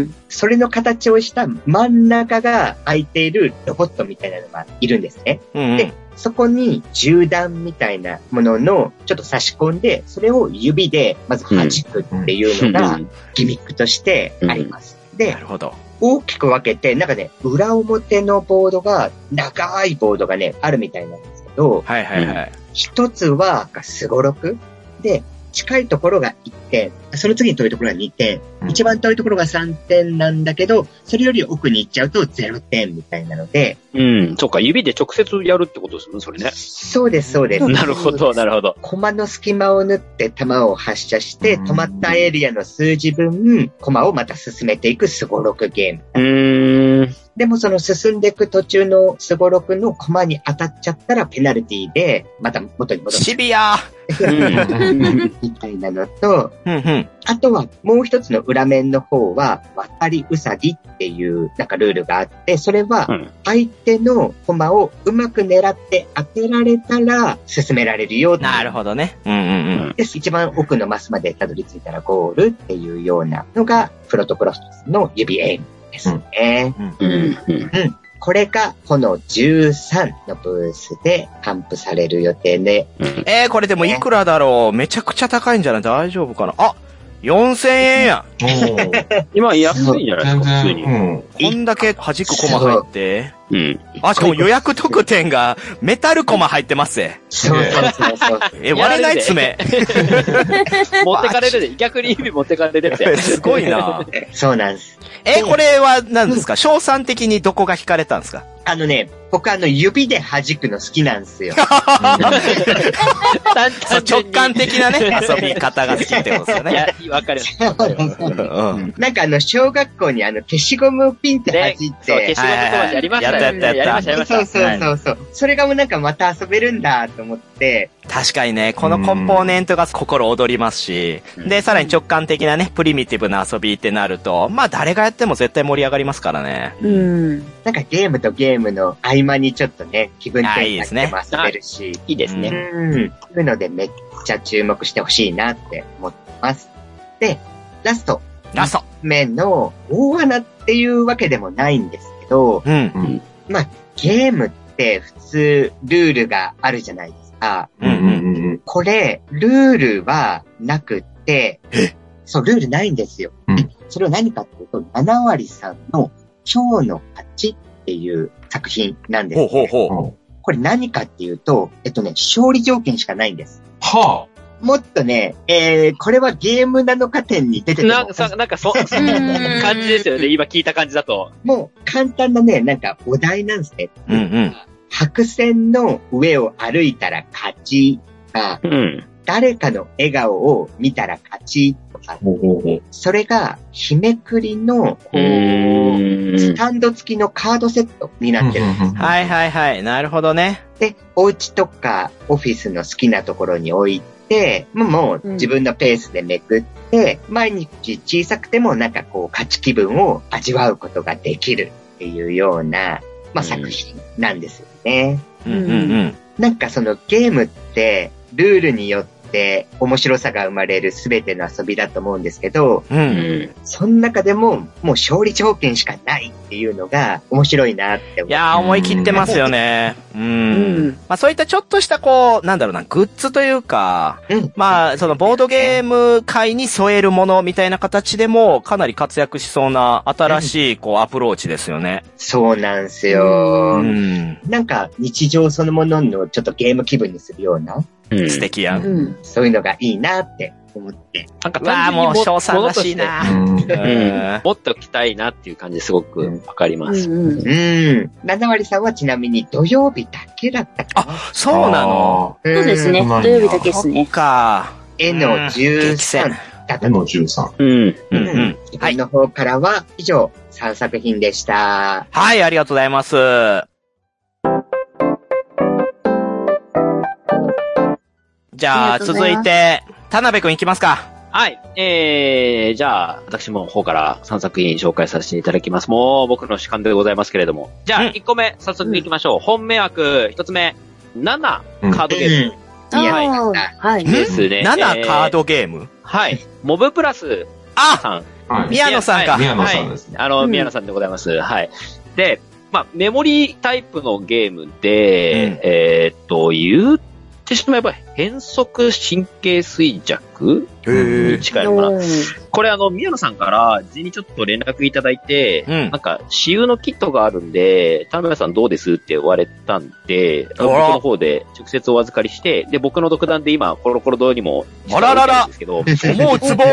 それの形をした真ん中が空いているロボットみたいなのがいるんですね。で、そこに銃弾みたいなもののちょっと差し込んで、それを指でまず弾くっていうのがギミックとしてあります。で、 なるほど。 大きく分けて、裏表のボードが、長いボードがあるみたいなんですけど、一つはスゴロクで、近いところが1点、 その次に遠いところが2点、一番遠いところが3点なんだけど、それより奥に行っちゃうと0点みたいなので。 そうか、指で直接やるってことですね、それね。 そうです、そうです。 なるほど、なるほど。 コマの隙間を縫って弾を発射して、止まったエリアの数字分、コマをまた進めていくスゴロクゲーム。でもその進んでいく途中のスゴロクのコマに当たっちゃったらペナルティで、また元に戻る。 シビアみたいなのと、あとはもう一つの裏面の方は、渡りうさぎっていうなんかルールがあって、それは相手のコマをうまく狙って当てられたら進められるよ。 なるほどね。 で、一番奥のマスまでたどり着いたらゴールっていうようなのがプロトクロスの指エイムですね。これがこの13のブースで頒布される予定で。 これでもいくらだろう？めちゃくちゃ高いんじゃない？大丈夫かな？あ、4000円やん。 今安いんじゃないですか、普通に。 こんだけ弾くコマ入って。しかも予約特典がメタルコマ入ってますぜ。 そう。 割れない爪。 持ってかれるで、逆に指持ってかれるって。 すごいな。 そうなんです。 これは何ですか？賞賛的にどこが惹かれたんですか？ 僕指で弾くの好きなんですよ。 直感的なね、遊び方が好きってことですよね。 いや、わかる。 なんか小学校に消しゴムをピンって弾いて。 消しゴム飛ばしやりましたね。やりました。 そう。それがもうなんかまた遊べるんだと思って。 確かにね、このコンポーネントが心躍りますし、で、さらに直感的なね、プリミティブな遊びってなると、まあ誰がやっても絶対盛り上がりますからね。 なんかゲームとゲームの合間にちょっとね、気分転換しても遊べるし。 いいですね。 そういうのでめっちゃ注目してほしいなって思ってます。で、ラスト。目の大穴っていうわけでもないんですけど、まあ、ゲームって普通ルールがあるじゃないですか。これ、ルールはなくって、そう、ルールないんですよ。それは何かっていうと、7割さんの今日の勝ちっていう作品なんです、ね。これ何かっていうと、勝利条件しかないんです。もっとね、これはゲームなのか点に出ててもなんかそんな感じですよね。今聞いた感じだと。 もう簡単なね、なんかお題なんですね。白線の上を歩いたら勝ちが、誰かの笑顔を見たら勝ちとか、それが日めくりのスタンド付きのカードセットになってるんです。 なるほどね。 で、お家とかオフィスの好きなところに置いて、もう自分のペースでめくって、毎日小さくてもなんかこう勝ち気分を味わうことができるっていうような、まあ、作品なんですよね。なんかそのゲームってルールによって面白さが生まれる全ての遊びだと思うんですけど、その中でももう勝利条件しかないっていうのが面白いなって思う。 いやー、思い切ってますよね。まあそういったちょっとしたこう、なんだろうな、グッズというか、まあそのボードゲーム界に添えるものみたいな形でもかなり活躍しそうな新しいこうアプローチですよね。 そうなんですよ。なんか日常そのもののちょっとゲーム気分にするような。 素敵やん。 そういうのがいいなって思って。 なんか単純にもう賞賛らしいな。 もっと来たいなっていう感じすごくわかります。 7割さんはちなみに土曜日だけだったかな。 あ、そうなの？ そうですね。土曜日だけですね。 そっか。 絵の13だった。 絵の13。 自分の方からは以上3作品でした。 はい、ありがとうございます。じゃあ、続いて、田辺くんいきますか。 はい。じゃあ、私も方から3作品紹介させていただきます。もう僕の主観でございますけれども。じゃあ、1個目、早速行きましょう。本命枠、1つ目、7カードゲーム。 はい。 ですね。 7カードゲームはい。モブプラスさん。 宮野さんか。 宮野さんですね。 宮野さんでございます。はい。で、まあ、メモリータイプのゲームで、言ってしまえば変則神経衰弱に近いのかな。これ宮野さんから事前にちょっと連絡いただいて、なんか、私有のキットがあるんで、田辺さんどうですって言われたんで、僕の方で直接お預かりして、で、僕の独断で今、コロコロ堂にも、 あらららですけど、思うツボ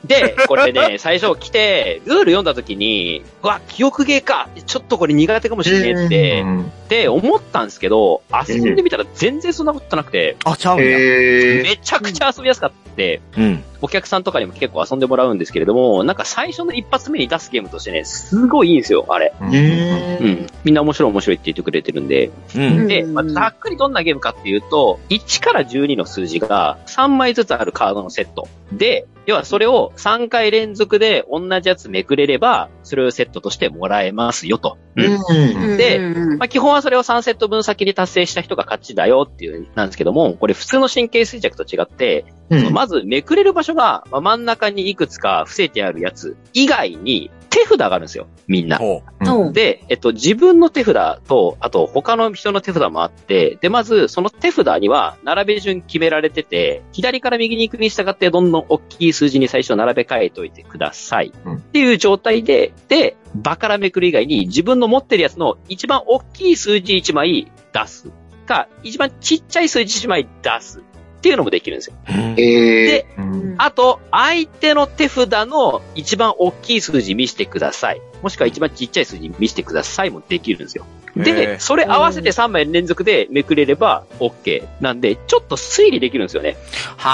で、これね、最初来て、ルール読んだ時に、うわ、記憶ゲーか。ちょっとこれ苦手かもしれねえって思ったんですけど、遊んでみたら全然そんなことなくて。 あ、ちゃうんだ。 めちゃくちゃ遊びやすかった。お客さんとかにも結構遊んでもらうんですけれども、なんか最初の一発目に出すゲームとしてね、すごいいいんですよ、あれ。みんな面白いって言ってくれてるんで。で、ざっくりどんなゲームかっていうと、1から12の数字が3枚ずつあるカードのセット。で、要はそれを3回連続で同じやつめくれれば、それをセットとしてもらえますよと。で、基本はそれを3セット分先に達成した人が勝ちだよっていうなんですけども、これ普通の神経衰弱と違って、まずめくれる場所が真ん中にいくつか伏せてあるやつ以外に手札があるんですよ、みんな。で、自分の手札と、あと他の人の手札もあって、で、まずその手札には並べ順決められてて、左から右に行くに従ってどんどん大きい数字に最初並べ替えといてください。っていう状態で、場からめくる以外に自分の持ってるやつの一番大きい数字1枚出すか、一番ちっちゃい数字1枚出す。っていうのもできるんですよ。で、あと、相手の手札の一番大きい数字見せてください。もしくは一番ちっちゃい数字見せてくださいもできるんですよ。で、それ合わせて3枚連続でめくれれば OK なんで、ちょっと推理できるんですよね。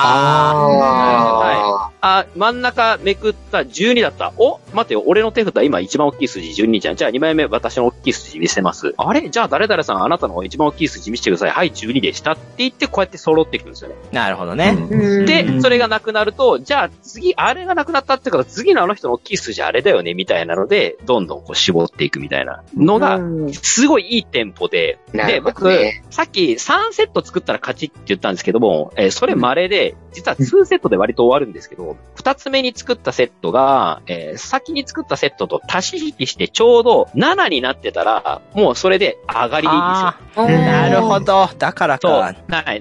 真ん中めくった12だった。お、待てよ、俺の手札今一番大きい数字12じゃん。じゃあ2枚目私の大きい数字見せます。あれじゃあ誰々さんあなたの一番大きい数字見せてください。はい、12でしたって言ってこうやって揃っていくんですよね。 なるほどね。 で、それがなくなると、じゃあ次、あれがなくなったってことは次のあの人の大きい数字あれだよね、みたいなので、どんどんこう絞っていくみたいなのが、すごいいいテンポで、で、僕、さっき3セット作ったら勝ちって言ったんですけども、それ稀で、実は2セットで割と終わるんですけど、2つ目に作ったセットが、先に作ったセットと足し引きしてちょうど7になってたら、もうそれで上がりでいいんですよ。 なるほど。だからか。 はい。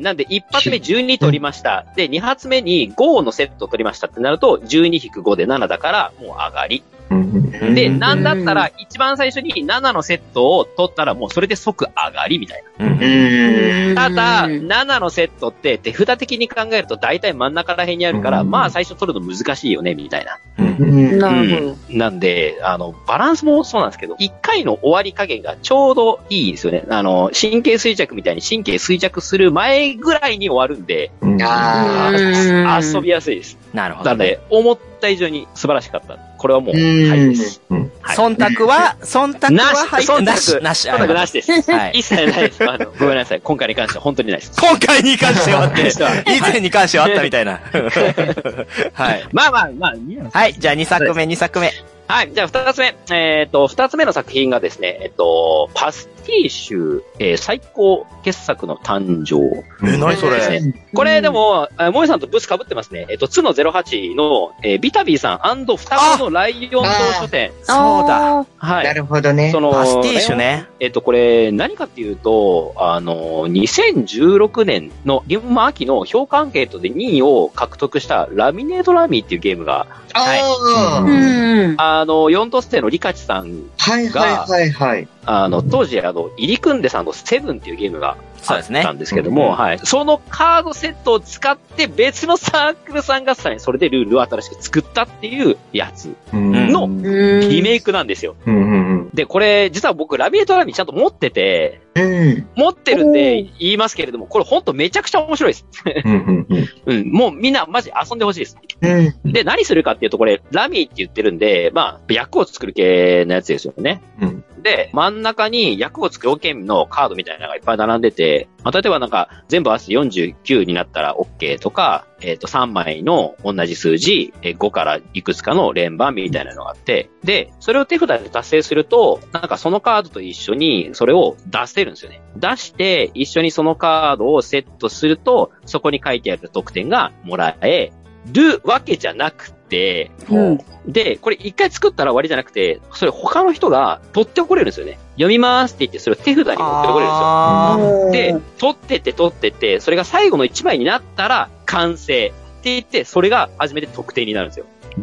なんで、1発目12取りました。で、2発目に5のセット取りましたってなると、12-5で7だから、もう上がり。で、なんだったら、一番最初に7のセットを取ったら、もうそれで即上がりみたいな。ただ、7のセットって手札的に考えると大体真ん中ら辺にあるから、まあ最初取るの難しいよね、みたいな。なるほど。なんで、バランスもそうなんですけど、1回の終わり加減がちょうどいいですよね。神経衰弱みたいに神経衰弱する前ぐらいに終わるんで、遊びやすいです。 なるほど。 なので、思った以上に素晴らしかった。これはもう、はいです。 忖度は入ってなし。 忖度なしです。一切ないです。ごめんなさい。今回に関しては本当にないです。 今回に関してはって、以前に関してはあったみたいな。はい。 まあ。 はい、じゃあ2作目。 はい。じゃあ、二つ目。二つ目の作品がですね、パスティッシュ、最高傑作の誕生。 何それ？ これでも、萌さんとブース被ってますね。ツノ08の、ビタビーさん&双子のライオン堂書店。 そうだ。 はい。なるほどね。 パスティッシュね。 これ、何かっていうと、2016年の、秋の評価アンケートで2位を獲得したラミネートラミーっていうゲームが、4都市のリカチさんが、当時、入り組んでさんのセブンっていうゲームがあったんですけども、はい。そのカードセットを使って別のサークルさんがさらにそれでルールを新しく作ったっていうやつのリメイクなんですよ。で、これ、実は僕、ラミネートラミーちゃんと持ってて、持ってるんで言いますけれども、これほんとめちゃくちゃ面白いです。もうみんなマジ遊んでほしいです。で、何するかっていうと、これ、ラミーって言ってるんで、まあ、役を作る系のやつですよね。で、真ん中に役を作る条件のカードみたいなのがいっぱい並んでて、例えばなんか全部合わせて49になったら OK とか、3枚の同じ数字、5からいくつかの連番みたいなのがあって、で、それを手札で達成すると、なんかそのカードと一緒にそれを出せるんですよね。出して、一緒にそのカードをセットすると、そこに書いてある得点がもらえるわけじゃなくて、で、これ一回作ったら終わりじゃなくて、それ他の人が取ってこれるんですよね。読みますって言って、それを手札に持ってこれるんですよ。で、取ってって、それが最後の1枚になったら完成って言って、それが初めて得点になるんですよ。で、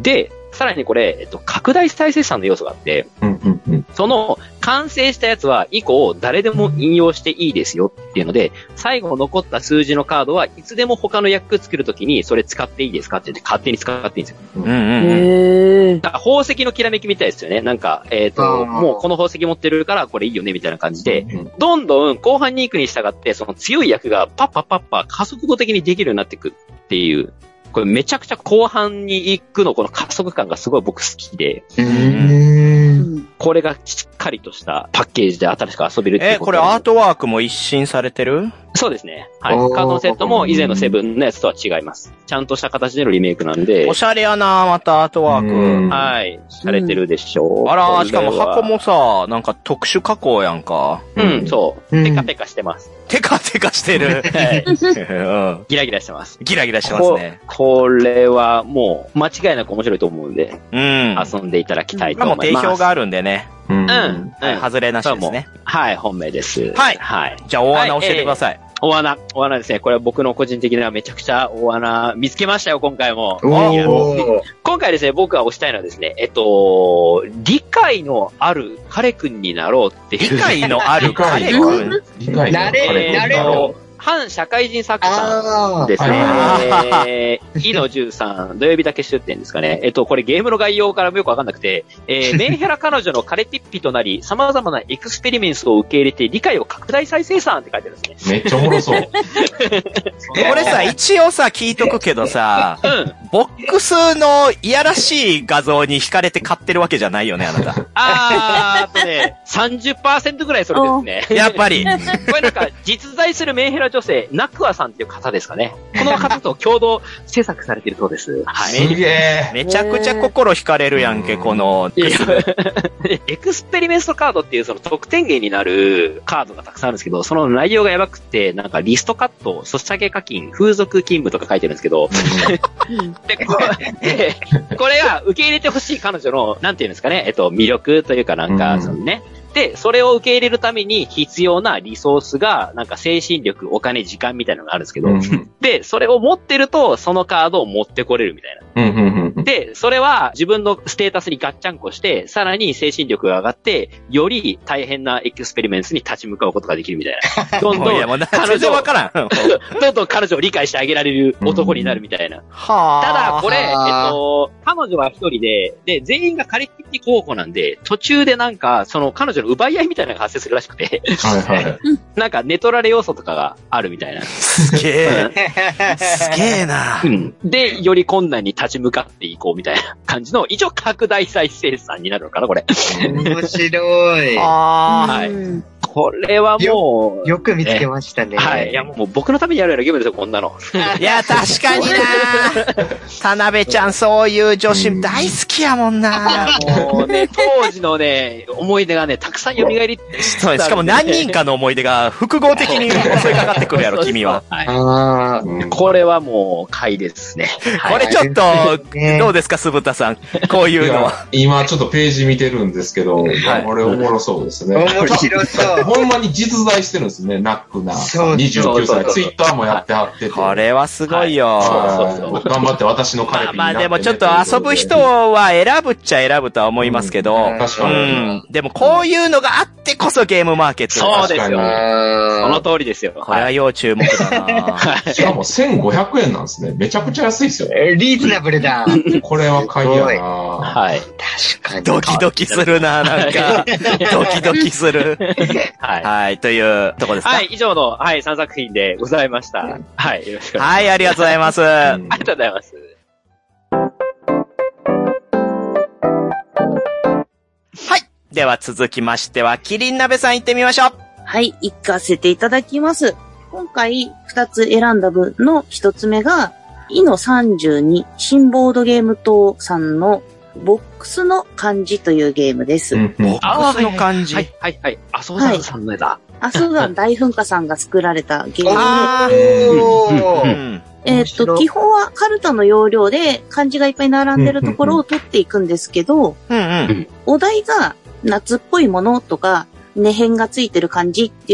さらにこれ、拡大再生産の要素があって、その完成したやつは以降誰でも引用していいですよっていうので、最後残った数字のカードはいつでも他の役作るときにそれ使っていいですかって言って勝手に使っていいんですよ。だから宝石のきらめきみたいですよね。なんか、もうこの宝石持ってるからこれいいよねみたいな感じで、どんどん後半に行くに従って、その強い役がパッパ加速度的にできるようになっていくっていう、これめちゃくちゃ後半に行くのこの加速感がすごい僕好きで、これがしっかりとしたパッケージで新しく遊べるっていうこと。 これアートワークも一新されてる？ そうですね。はい。カードのセットも以前のセブンのやつとは違います。ちゃんとした形でのリメイクなんで。 おしゃれやなまたアートワーク。 はい。されてるでしょう。 あら、しかも箱もさ、なんか特殊加工やんか。 そう。テカテカしてます。 テカテカしてる。 ギラギラしてます。 ギラギラしてますね。 これはもう間違いなく面白いと思うんで、遊んでいただきたいと思います。 もう定評があるんでね。外れなしですね。 はい、本命です。 はい。じゃあ大穴教えてください。 大穴ですね。これは僕の個人的なめちゃくちゃ大穴見つけましたよ、今回も。今回ですね、僕が推したいのはですね、理解のある彼くんになろうっていう。 理解のある彼くんなれろ。 反社会人作家さんですね。井野十さん、土曜日だけ出展ですかね。これゲームの概要からもよくわかんなくて、メンヘラ彼女の彼ピッピとなり、様々なエクスペリメントを受け入れて理解を拡大再生産って書いてあるんですね。めっちゃおもろそう。これさ、一応さ、聞いとくけどさ、ボックスのいやらしい画像に惹かれて買ってるわけじゃないよね、あなた。 30% ぐらいそれですね。 やっぱり。 これなんか、実在するメンヘラ女性、ナクアさんっていう方ですかね。この方と共同制作されているそうです。 はい。すげえ。 めちゃくちゃ心惹かれるやんけ、この。 エクスペリメントカードっていうその得点源になるカードがたくさんあるんですけど、その内容がやばくて、なんかリストカット、ソシャゲ課金、風俗勤務とか書いてるんですけど、でこれが受け入れてほしい彼女の、なんていうんですかね、魅力というかなんか、そのね、で、それを受け入れるために必要なリソースが、なんか精神力、お金、時間みたいなのがあるんですけど、で、それを持ってると、そのカードを持ってこれるみたいな。で、それは自分のステータスにガッチャンコして、さらに精神力が上がって、より大変なエクスペリメントに立ち向かうことができるみたいな。どんどん彼女、どんどん彼女を理解してあげられる男になるみたいな。ただ、これ、彼女は一人で、全員が彼っきり候補なんで、途中でなんか、その彼女の奪い合いみたいなのが発生するらしくて、なんか寝取られ要素とかがあるみたいな。 すげえ。すげえな。 で、より困難に立ち向かっていこうみたいな感じの、一応拡大再生産になるのかな、これ。 面白い。 はい。これはもう。 よく見つけましたね。 はい。いや、もう僕のためにやるようなゲームですよ、こんなの。 いや、確かにな田辺ちゃん、そういう女子大好きやもんなもうね、当時のね、思い出がね、たくさん蘇り。 そう、しかも何人かの思い出が複合的に襲いかかってくるやろ、君は。 これはもう、買いですね。 これちょっと、どうですか、酢豚さん。こういうのは。 今ちょっとページ見てるんですけど、これおもろそうですね。 面白そう。 ほんまに実在してるんですね、ナックナー。29歳。ツイッターもやってはってて。 これはすごいよ。 頑張って私の彼になって。 まあでもちょっと遊ぶ人は選ぶっちゃ選ぶとは思いますけど。 確かに。 でもこういうのがあってこそゲームマーケット。 そうですよ。その通りですよ。 これは要注目だな。 しかも1500円なんですね。めちゃくちゃ安いですよ。 リーズナブルだ。 これは買いやな。 はい。 確かに。 ドキドキするな、なんか。ドキドキする。はい。というとこですか。 はい、以上の、はい、3作品でございました。はい、よろしくお願いします。 はい、ありがとうございます。 ありがとうございます。 はい。では続きましては、キリン鍋さん行ってみましょう。 はい、行かせていただきます。今回2つ選んだ分の1つ目が、イノ32新ボードゲーム島さんのボックスの漢字というゲームです。 ボックスの漢字。 はい。あ、そうだ、さんのだ。 阿蘇山大噴火さんが作られたゲームで、基本はカルタの要領で漢字がいっぱい並んでるところを取っていくんですけど、お題が夏っぽいものとか、根辺がついてる漢字っていう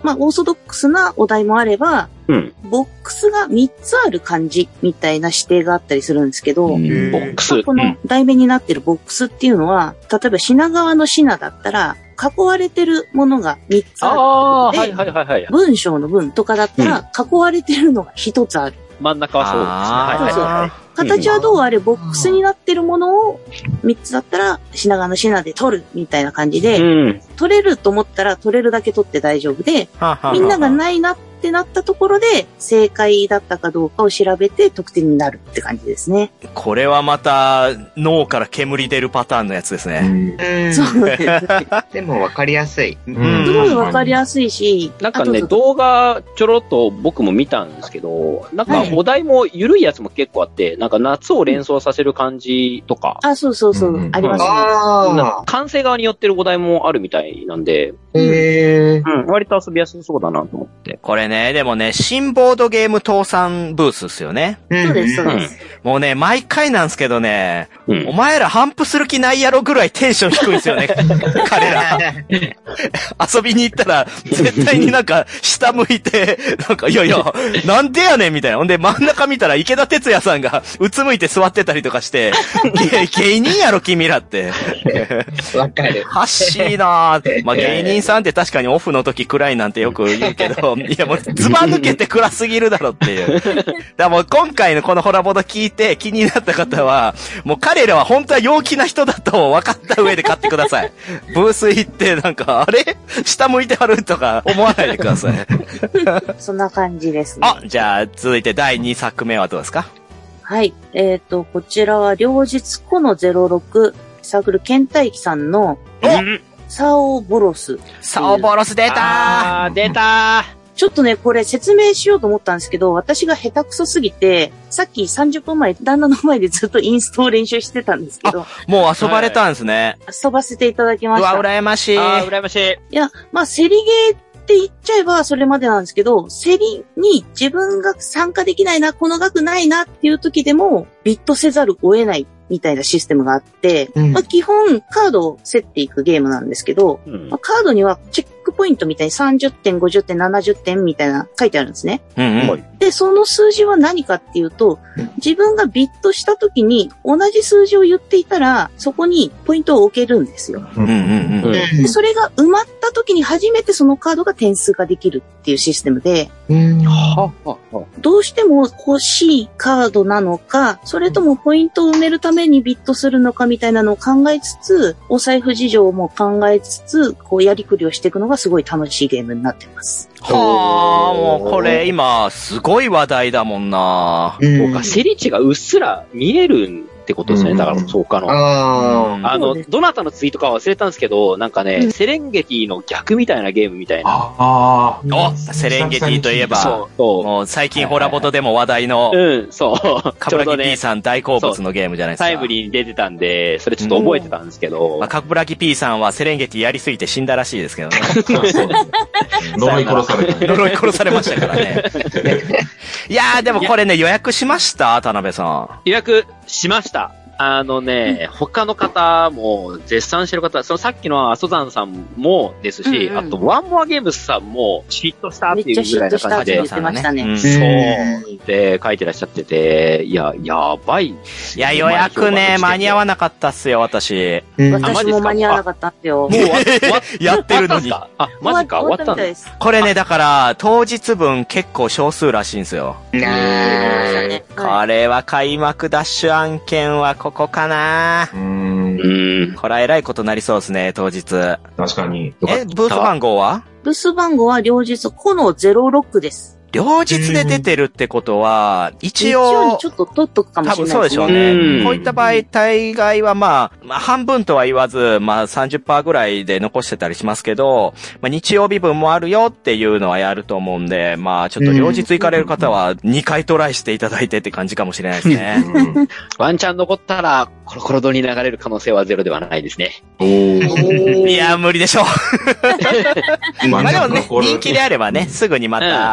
まあ、オーソドックスなお題もあれば、ボックスが3つある感じみたいな指定があったりするんですけど、ボックス。 この題名になってるボックスっていうのは、例えば品川の品だったら、囲われてるものが3つある。文章の文とかだったら、囲われてるのが1つある。 真ん中はそうですね。 形はどうあれ、ボックスになってるものを3つだったら、品川の品で取るみたいな感じで、取れると思ったら取れるだけ取って大丈夫で、みんながないなってなったところで、正解だったかどうかを調べて得点になるって感じですね。 これはまた、脳から煙出るパターンのやつですね。 そうですね。 でも分かりやすい。 すごい分かりやすいし。 なんかね、動画ちょろっと僕も見たんですけど、なんかお題も緩いやつも結構あって、なんか夏を連想させる感じとか。 あ、そうそうそう、ありますね。 完成側によってるお題もあるみたいなんで、割と遊びやすそうだなと思って。 これね、でもね、新ボードゲーム倒産ブースですよね。 そうです、そうです。 もうね、毎回なんですけどね、お前ら反布する気ないやろぐらいテンション低いんですよね、彼ら。遊びに行ったら、絶対になんか、下向いて、なんか、いやいや、なんでやねんみたいな。ほんで、真ん中見たら池田哲也さんが、うつむいて座ってたりとかして、芸人やろ君らって。 わかる。 はっしーなー。まあ、芸人さんって確かにオフの時暗いなんてよく言うけど、いやもう、ズバ抜けて暗すぎるだろっていう。だからもう今回のこのホラボド聞いて気になった方は、もう彼らは本当は陽気な人だと分かった上で買ってください。ブース行ってなんか、あれ下向いてはるとか思わないでください。 そんな感じですね。 あ、じゃあ続いて第2作目はどうですか？ はい。こちらは両日コの06サークルケンタイキさんの、サオボロス。 サオボロス出たー出たーちょっとね、これ説明しようと思ったんですけど、私が下手くそすぎて、さっき30分前、旦那の前でずっとインストを練習してたんですけど。 もう遊ばれたんですね。 遊ばせていただきました。 うわ、羨ましい。 羨ましい。 いや、まあ、競りゲーって言っちゃえばそれまでなんですけど、競りに自分が参加できないな、この額ないなっていう時でも、ビットせざるを得ないみたいなシステムがあって、まあ、基本カードを競っていくゲームなんですけど、まあ、カードにはチェックポイントみたいに30点、50点、70点みたいな書いてあるんですね。で、その数字は何かっていうと、自分がビットした時に同じ数字を言っていたら、そこにポイントを置けるんですよ。で、それが埋まった時に初めてそのカードが点数ができるっていうシステムで、どうしても欲しいカードなのか、それともポイントを埋めるためにビットするのかみたいなのを考えつつ、お財布事情も考えつつ、こうやりくりをしていくのがすごい楽しいゲームになってます。 はあ、もうこれ今、すごい話題だもんな。 そうか、セリ値がうっすら見えるってことですね。だから、そうかの。どなたのツイートか忘れたんですけど、なんかね、セレンゲティの逆みたいなゲームみたいな。 セレンゲティといえば、もう最近ホラボトでも話題の、 そう。 カブラギ P さん大好物のゲームじゃないですか。 タイムリーに出てたんで、それちょっと覚えてたんですけど。 まあ、カブラギ P さんはセレンゲティやりすぎて死んだらしいですけどね。 呪い殺された。 呪い殺されましたからね。いやー、でもこれね、予約しました田辺さん。 予約しました。他の方も絶賛してる方、そのさっきの阿蘇山さんもですし、あとワンモアゲームスさんも嫉妬したっていうぐらいな感じで。 言ってましたね。 そう。で、書いてらっしゃってて、いや、やばい。 いや、予約ね、間に合わなかったっすよ、私。 私も間に合わなかったんですよ。もうやってるのに。 あ、マジか、終わったんです。 これね、だから、当日分結構少数らしいんですよ。これは開幕ダッシュ案件はここかな。これは偉いことなりそうですね、当日。 確かに。 ブース番号は？ ブース番号は両日コの06です。 両日で出てるってことは、一応にちょっと取っとくかもしれないですね。 多分そうでしょうね。こういった場合、大概はまあ半分とは言わず、30% ぐらいで残してたりしますけど、日曜日分もあるよっていうのはやると思うんで、ちょっと両日行かれる方は2回トライしていただいてって感じかもしれないですね。 ワンチャン残ったら、コロコロ堂に流れる可能性はゼロではないですね。 いや、無理でしょう。でもね、人気であればね、すぐにまた再販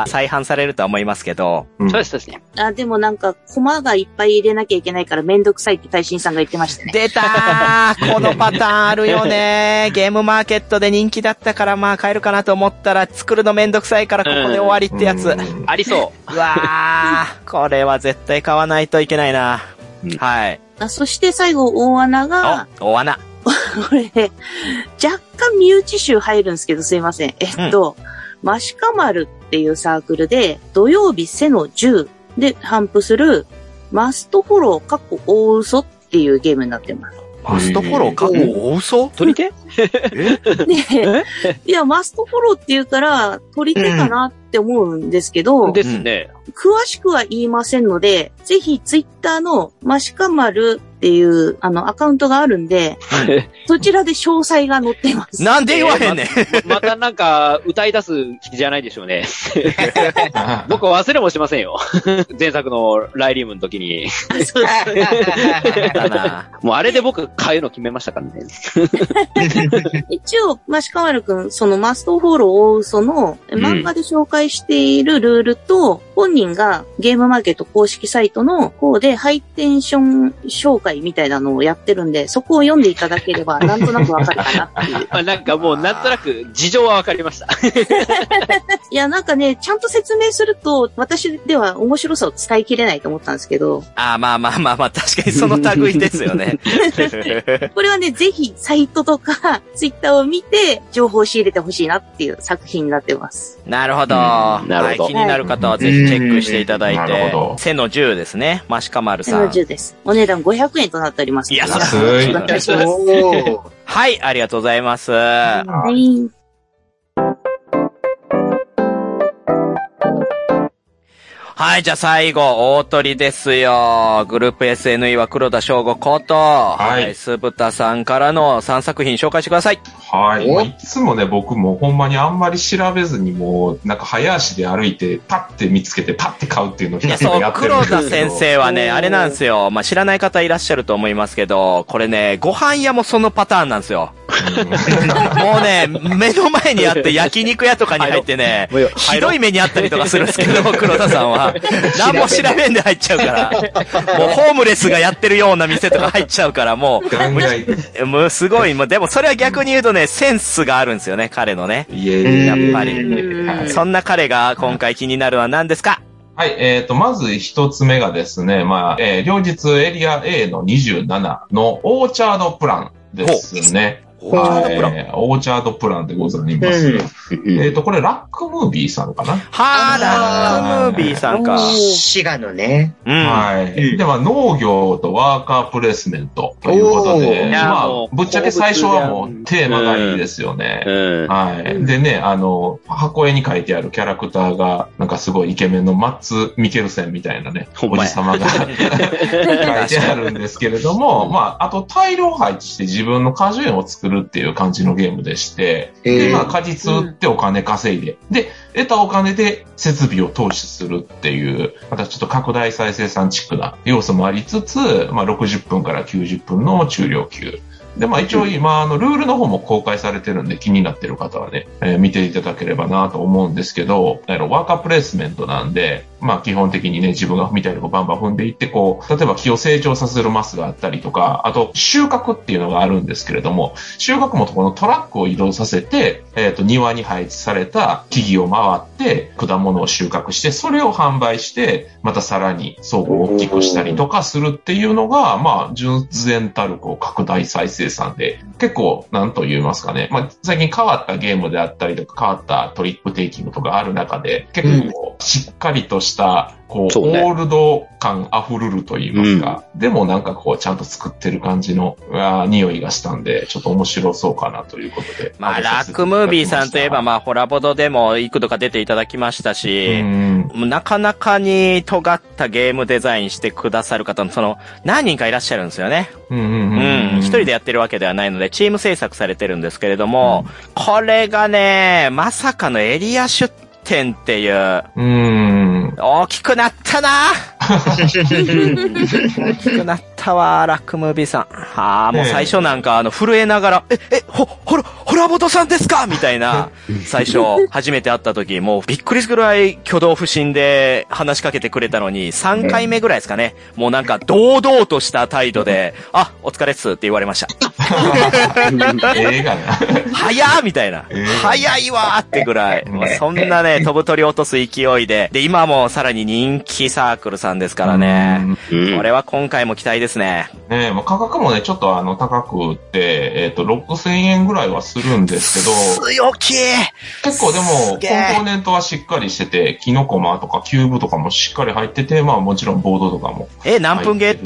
されるとは思いますけど。 そうですね。 でもなんか、コマがいっぱい入れなきゃいけないからめんどくさいって大臣さんが言ってましたね。 出たーこのパターンあるよねゲームマーケットで人気だったからまあ買えるかなと思ったら作るのめんどくさいからここで終わりってやつ。 ありそう。 うわーこれは絶対買わないといけないな。はい。 そして最後、大穴が、 大穴。 これ、若干身内集入るんですけど、すいません。マシカマルっていうサークルで、土曜日背の10で頒布する、マストフォロー大嘘っていうゲームになってます。 マストフォロー大嘘取り手ねいや、マストフォローって言うから、取り手かなって思うんですけど、 ですね。 詳しくは言いませんので、ぜひツイッターのマシカマルっていうアカウントがあるんで、そちらで詳細が載ってます。 なんで言わへんねん。 またなんか歌い出す気じゃないでしょうね。僕忘れもしませんよ。前作のライリウムの時に。もうあれで僕買うの決めましたからね。 一応、マシカマルくん、そのマストフォロー大嘘の漫画で紹介しているルールと、本人がゲームマーケット公式サイトの方でハイテンション紹介みたいなのをやってるんで、そこを読んでいただければなんとなくわかるかなっていう。 なんかもうなんとなく事情はわかりました。 いや、なんかね、ちゃんと説明すると、私では面白さを伝えきれないと思ったんですけど。 まあ、確かにその類ですよね。 これはね、ぜひサイトとかツイッターを見て情報を仕入れてほしいなっていう作品になってます。 なるほど。はい、気になる方はぜひチェックしていただいて。背の10ですね。マシカマルさん。 背の10です。お値段500円となっております。 いや、 安い。 はい、ありがとうございます。 はい。 はい、じゃあ最後、大鳥ですよ。グループ SNE は黒田翔吾こと、はい、酢豚さんからの3作品紹介してください。 はい。いつもね、僕もほんまにあんまり調べずにもう、なんか早足で歩いて、パッて見つけて、パッて買うっていうのをやってるんですけど。 黒田先生はね、あれなんですよ。まあ、知らない方いらっしゃると思いますけど、これね、ご飯屋もそのパターンなんですよ。もうね、目の前にあって焼肉屋とかに入ってね、ひどい目にあったりとかするんですけど、黒田さんは。何も調べんで入っちゃうから。もうホームレスがやってるような店とか入っちゃうから、もうすごい、でもそれは逆に言うとね、センスがあるんですよね、彼のね。やっぱり。そんな彼が今回気になるのは何ですか？ はい、まず一つ目がですね、両日エリア A の27のオーチャードプランですね。オーチャードプランでございます。これラックムービーさんかな？ ラックムービーさんか。 滋賀のね。 はい。で、農業とワーカープレイスメントということで、ぶっちゃけ最初はもうテーマがいいですよね。はい。でね、箱絵に書いてあるキャラクターが、なんかすごいイケメンのマッツ・ミケルセンみたいなね、おじさまが書いてあるんですけれども、あとタイルを配置して自分の果樹園を作るっていう感じのゲームでして、で、果実売ってお金稼いで、で、得たお金で設備を投資するっていう、またちょっと拡大再生産チックな要素もありつつ、60分から90分の中量級。で、一応今、ルールの方も公開されてるんで気になってる方はね、見ていただければなと思うんですけど、ワーカープレイスメントなんで、基本的にね、自分が踏みたいとこバンバン踏んでいって、例えば木を成長させるマスがあったりとか、あと収穫っていうのがあるんですけれども、収穫もこのトラックを移動させて、庭に配置された木々を回って果物を収穫して、それを販売して、またさらに倉庫を大きくしたりとかするっていうのが、純然たる拡大再生産で、結構、なんと言いますかね、最近変わったゲームであったりとか、変わったトリックテイキングとかある中で、結構、しっかりとした、オールド感あふるると言いますか、でもなんかちゃんと作ってる感じの匂いがしたんで、ちょっと面白そうかなということで。 ラックムービーさんといえば、ホラボドでも幾度か出ていただきましたし、なかなかに尖ったゲームデザインしてくださる方の、何人かいらっしゃるんですよね。一人でやってるわけではないので、チーム制作されてるんですけれども、これがね、まさかのエリア出店っていう、大きくなったな大きくなったったわ、ラックムービーさん。もう最初なんか震えながら、ホラボトさんですかみたいな、最初、初めて会った時、もうびっくりするぐらい挙動不審で話しかけてくれたのに、3回目ぐらいですかね。もうなんか堂々とした態度で、お疲れっすって言われました。 映画な。 早ーみたいな。早いわーってぐらい。そんなね、飛ぶ鳥落とす勢いで。で、今もさらに人気サークルさんですからね。これは今回も期待ですね。 ね、価格もね、ちょっと高くて、6000円ぐらいはするんですけど。 強気結構でも、コンポーネントはしっかりしてて、キノコマとかキューブとかもしっかり入ってて、もちろんボードとかも。 何分ゲーって？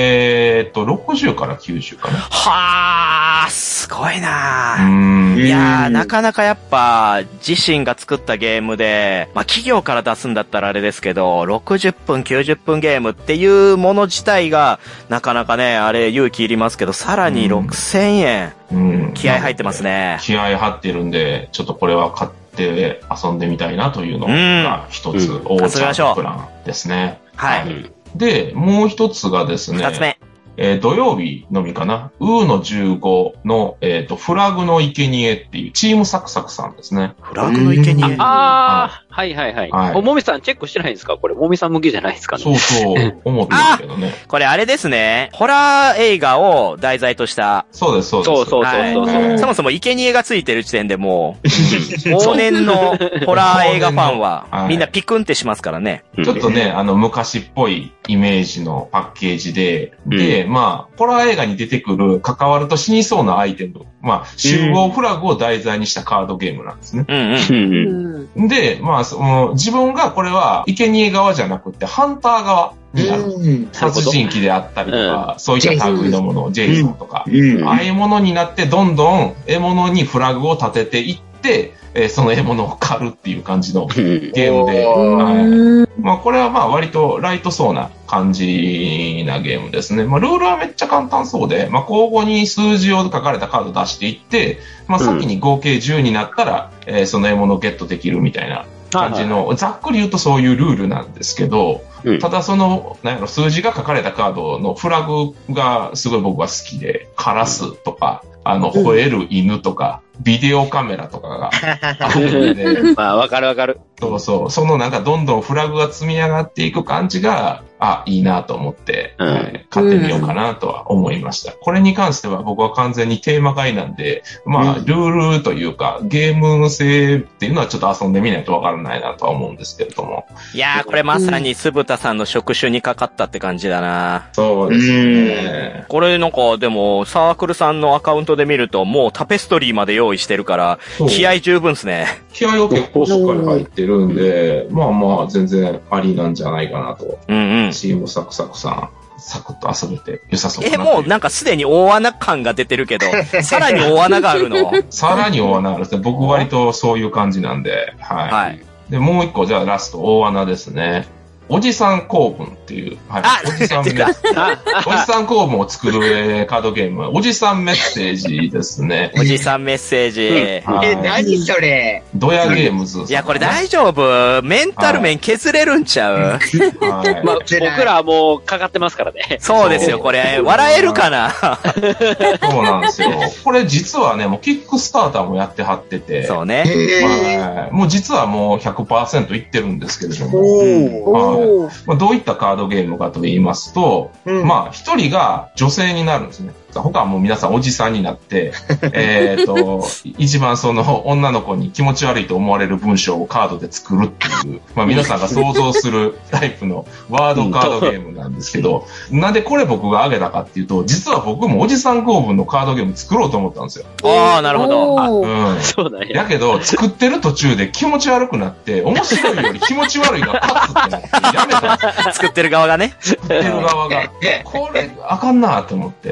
60から90かな。 はー、すごいなー。いやー、なかなかやっぱ、自身が作ったゲームで、企業から出すんだったらあれですけど、60分、90分ゲームっていうもの自体が、なかなかね、あれ勇気いりますけど、さらに6000円。気合入ってますね。 気合入ってるんで、ちょっとこれは買って遊んでみたいなというのが一つ、大ちゃんのプランですね。 はい。 で、もう一つがですね。 二つ目。 土曜日のみかな。ウーの15の、フラグの生贄っていう、チームサクサクさんですね。 フラグの生贄はいはいはい。もみさんチェックしてないんですかこれ、もみさん向きじゃないですかね。 そうそう、思ってますけどね。 これあれですね。ホラー映画を題材とした。 そうです、そうです。 そもそも生贄がついてる時点でもう、往年のホラー映画ファンは、みんなピクンってしますからね。 ちょっとね、昔っぽいイメージのパッケージで、ホラー映画に出てくる関わると死にそうなアイテム、集合フラグを題材にしたカードゲームなんですね。で、自分がこれは生贄側じゃなくてハンター側になる。殺人鬼であったりとか、そういった類のもの、ジェイソンとか、ああいうものになってどんどん獲物にフラグを立てていって、その獲物を狩るっていう感じのゲームで、これは割とライトそうな感じなゲームですね。ルールはめっちゃ簡単そうで、交互に数字を書かれたカード出していって、先に合計10になったら、その獲物をゲットできるみたいな感じの、ざっくり言うとそういうルールなんですけど、ただその、数字が書かれたカードのフラグがすごい僕は好きで、カラスとか、吠える犬とか、ビデオカメラとかがあるんで。 わかるわかる。 そうそう。そのどんどんフラグが積み上がっていく感じが、いいなと思って、買ってみようかなとは思いました。これに関しては僕は完全にテーマ買いなんで、ルールというか、ゲーム性っていうのはちょっと遊んでみないとわからないなとは思うんですけれども。 いやー、これまさに酢豚さんの触手にかかったって感じだな。 そうですね。 これなんか、でも、サークルさんのアカウントで見ると、もうタペストリーまで用意してるから、気合十分ですね。 気合を結構しっかり入ってるんで、全然ありなんじゃないかなと。チームサクサクさん、サクッと遊べて良さそうかな。 もうなんかすでに大穴感が出てるけど、さらに大穴があるの？ さらに大穴があるんですね。僕割とそういう感じなんで、はい。で、もう一個、じゃあラスト、大穴ですね。おじさん公文っていう、おじさん公文を作るカードゲーム、おじさんメッセージですね。 おじさんメッセージ。 何それ？ ドヤゲームズ。 いや、これ大丈夫。メンタル面削れるんちゃう？ 僕らはもうかかってますからね。 そうですよ、これ。笑えるかな？ そうなんですよ。これ実はね、もうキックスターターもやってはってて。 そうね。 もう実はもう 100% いってるんですけれども。どういったカードゲームかと言いますと、一人が女性になるんですね。他はもう皆さんおじさんになって、一番その女の子に気持ち悪いと思われる文章をカードで作るっていう、皆さんが想像するタイプのワードカードゲームなんですけど、なんでこれ僕が挙げたかっていうと、実は僕もおじさん公文のカードゲーム作ろうと思ったんですよ。 ああ、なるほど。 そうだね。 だけど、作ってる途中で気持ち悪くなって、面白いより気持ち悪いが勝つってなって、やめたんですよ。 作ってる側がね。 作ってる側が。これ、あかんなと思って。ただ、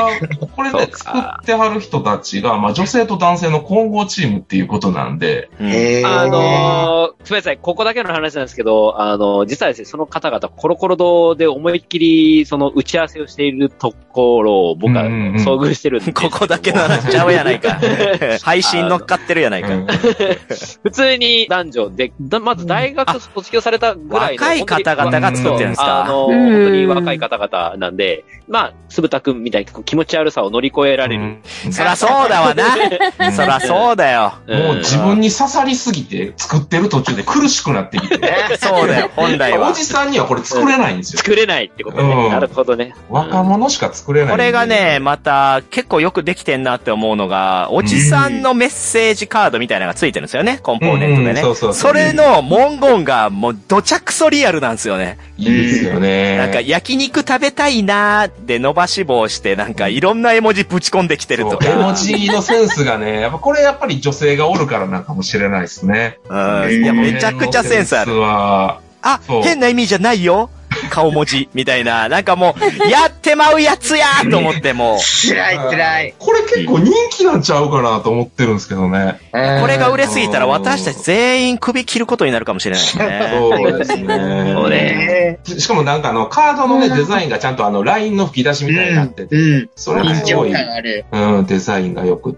は、これで作ってはる人たちが、まあ女性と男性の混合チームっていうことなんで。 すみません、ここだけの話なんですけど、実はですね、その方々、コロコロ堂で思いっきり、その打ち合わせをしているところを僕は遭遇してるんで。 ここだけの話ちゃうやないか。配信乗っかってるやないか。 普通に男女で、まず大学卒業されたぐらいの。 若い方々が作ってるんですか？ 本当に若い方々なんで、まあ、つぶたくんみたいな気持ち悪さを乗り越えられる。 そらそうだわな。そらそうだよ。 もう自分に刺さりすぎて作ってる途中で苦しくなってきて。 そうだよ、本来は。 おじさんにはこれ作れないんですよ。 作れないってことね。なるほどね。 若者しか作れない。 これがね、また結構よくできてんなって思うのが、おじさんのメッセージカードみたいなのがついてるんですよね、コンポーネントでね。それの文言がもうどちゃくそリアルなんですよね。 いいですよね。 なんか焼肉食べたいなーで伸ばし棒してなんかいろんな絵文字ぶち込んできてるとか。 絵文字のセンスがね、これやっぱり女性がおるからなんかもしれないですね。 いや、めちゃくちゃセンスある。変な意味じゃないよ。顔文字みたいな、なんかもう、やってまうやつやーと思っても。 辛い。 これ結構人気なんちゃうかなと思ってるんですけどね。 これが売れすぎたら私たち全員首切ることになるかもしれないですね。 そうですね。そうね。しかもなんかカードのね、デザインがちゃんとラインの吹き出しみたいになってて、それがすごい、デザインが良くって、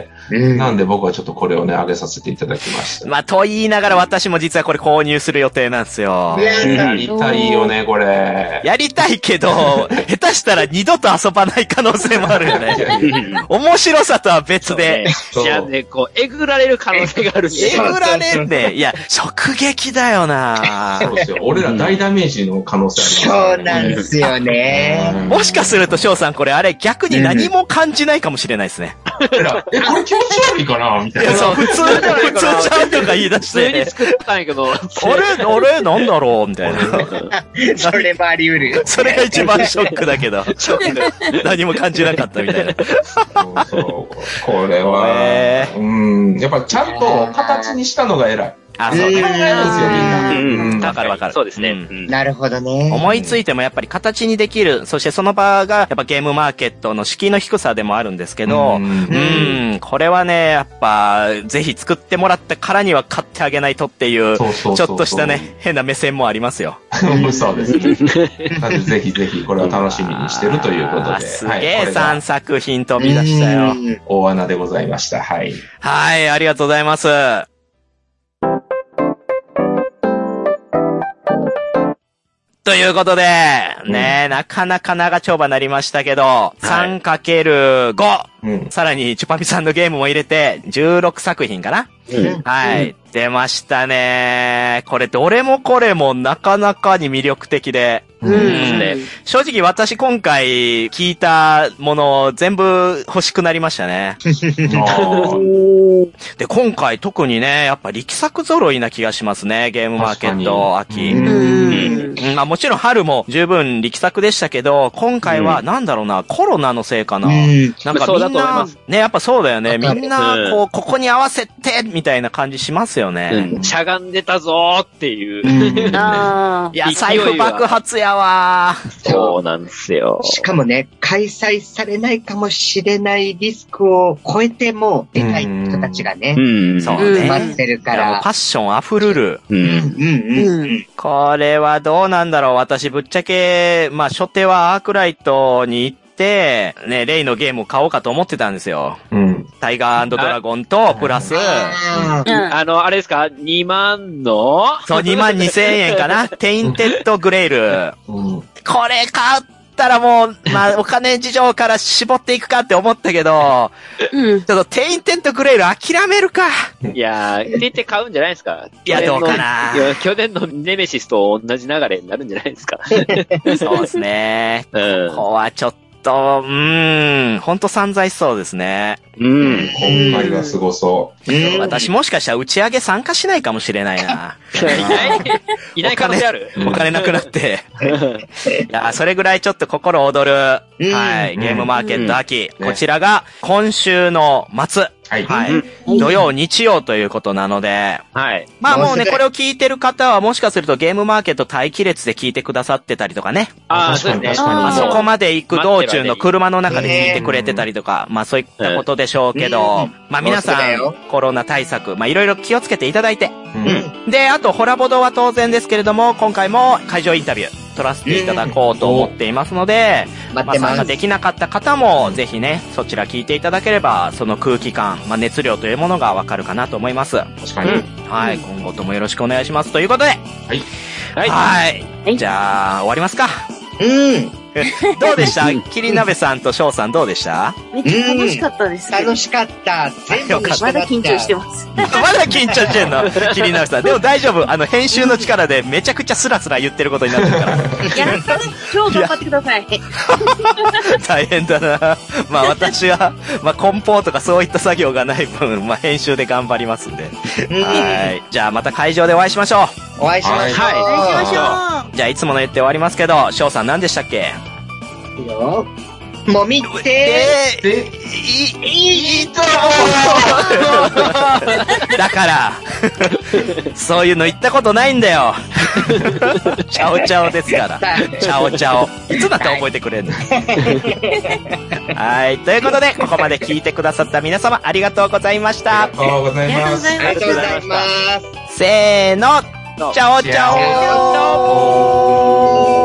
なんで僕はちょっとこれをね、上げさせていただきました。 まあ、と言いながら私も実はこれ購入する予定なんですよ。 やりたいよね、これ。 やりたいけど、下手したら二度と遊ばない可能性もあるよね。面白さとは別で。 いやね、えぐられる可能性があるし。 えぐられんで、いや、直撃だよな。 そうですよ。俺ら大ダメージの可能性あります。そうなんですよね。 もしかすると翔さんこれあれ逆に何も感じないかもしれないですね。 これ気持ち悪いかなみたいな。 いや、そう、普通ちゃうとか言い出して。 普通に作ったんやけど。 あれなんだろうみたいな。 それもあり得るよ。 それが一番ショックだけど。何も感じなかったみたいな。 そう。これは、やっぱちゃんと形にしたのが偉い。 そうね。考えるんですよ、みんな。 わかるわかる。 そうですね。 なるほどね。 思いついてもやっぱり形にできる。そしてその場がやっぱゲームマーケットの敷居の低さでもあるんですけど、これはね、やっぱぜひ作ってもらったからには買ってあげないとっていう、ちょっとしたね、変な目線もありますよ。 そうですね。なのでぜひぜひこれは楽しみにしてるということで。 すげえ3作品飛び出したよ。 大穴でございました。はい。 はい、ありがとうございます。ということで、ね、なかなか長丁場になりましたけど、3×5、さらにチュパミさんのゲームも入れて、16作品かな、はい、出ましたね。これどれもこれもなかなかに魅力的で、正直私今回聞いたもの全部欲しくなりましたね。で、今回特にね、やっぱ力作揃いな気がしますね、ゲームマーケット秋。まあもちろん春も十分力作でしたけど、今回はなんだろうな、コロナのせいかな。なんかみんな、ね、やっぱそうだよね。みんな、ここに合わせて、みたいな感じしますよね。 しゃがんでたぞーっていう。 いや、財布爆発やわー。 そうなんですよ。 しかもね、開催されないかもしれないリスクを超えても、でかい人たちがね、 そうね。 待ってるから。 パッション溢るる。これはどうなんだろう。私ぶっちゃけ、まあ初手はアークライトに行って、ね、レイのゲームを買おうかと思ってたんですよ。タイガー&ドラゴンと、プラス、 あれですか ?2 万のそう、22,000円かなテインテッドグレイル。これ買ったらもう、まあ、お金事情から絞っていくかって思ったけど、ちょっとテインテッドグレイル諦めるか。 いやー、出て買うんじゃないですか。 いや、どうかな。 いや、去年のネメシスと同じ流れになるんじゃないですか。 そうですね。ここはちょっと、ほんと散財しそうですね。 今回はすごそう。 私もしかしたら打ち上げ参加しないかもしれないな。 いない可能性ある。 お金なくなって。いや、それぐらいちょっと心躍る、はい、ゲームマーケット秋。こちらが今週の末。 はい。 はい。土曜、日曜ということなので、 はい。 まあもうね、これを聞いてる方はもしかするとゲームマーケット待機列で聞いてくださってたりとかね。 確かに確かに。 そこまで行く道中の車の中で聞いてくれてたりとか、まあそういったことでしょうけど、まあ皆さん、コロナ対策、まあいろいろ気をつけていただいて、で、あと、ホラボドは当然ですけれども、今回も会場インタビュー取らせていただこうと思っていますので、まあ参加できなかった方も、ぜひね、そちら聞いていただければ、その空気感、まあ熱量というものがわかるかなと思います。 確かに。 はい、今後ともよろしくお願いします。ということで、 はい。 はい。じゃあ、終わりますか。どうでしたキリナベさんと翔さんどうでした？ めっちゃ楽しかったです。 楽しかった。全部まだ緊張してます。 まだ緊張してんのキリナベさん。でも大丈夫。編集の力でめちゃくちゃスラスラ言ってることになってるから。 やったね。今日頑張ってください。 大変だな。まあ私は、まあ梱包とかそういった作業がない分、まあ編集で頑張りますんで。はい。じゃあまた会場でお会いしましょう。お会いしましょう。 はい。お会いしましょう。じゃあいつもの言って終わりますけど、翔さん何でしたっけ？ いいよ。もみっていいとだから、そういうの言ったことないんだよ。チャオチャオですから。チャオチャオ。いつだって覚えてくれんの。はい。ということで、ここまで聞いてくださった皆様、ありがとうございました。 ありがとうございます。 ありがとうございます。 せーの、チャオチャオ。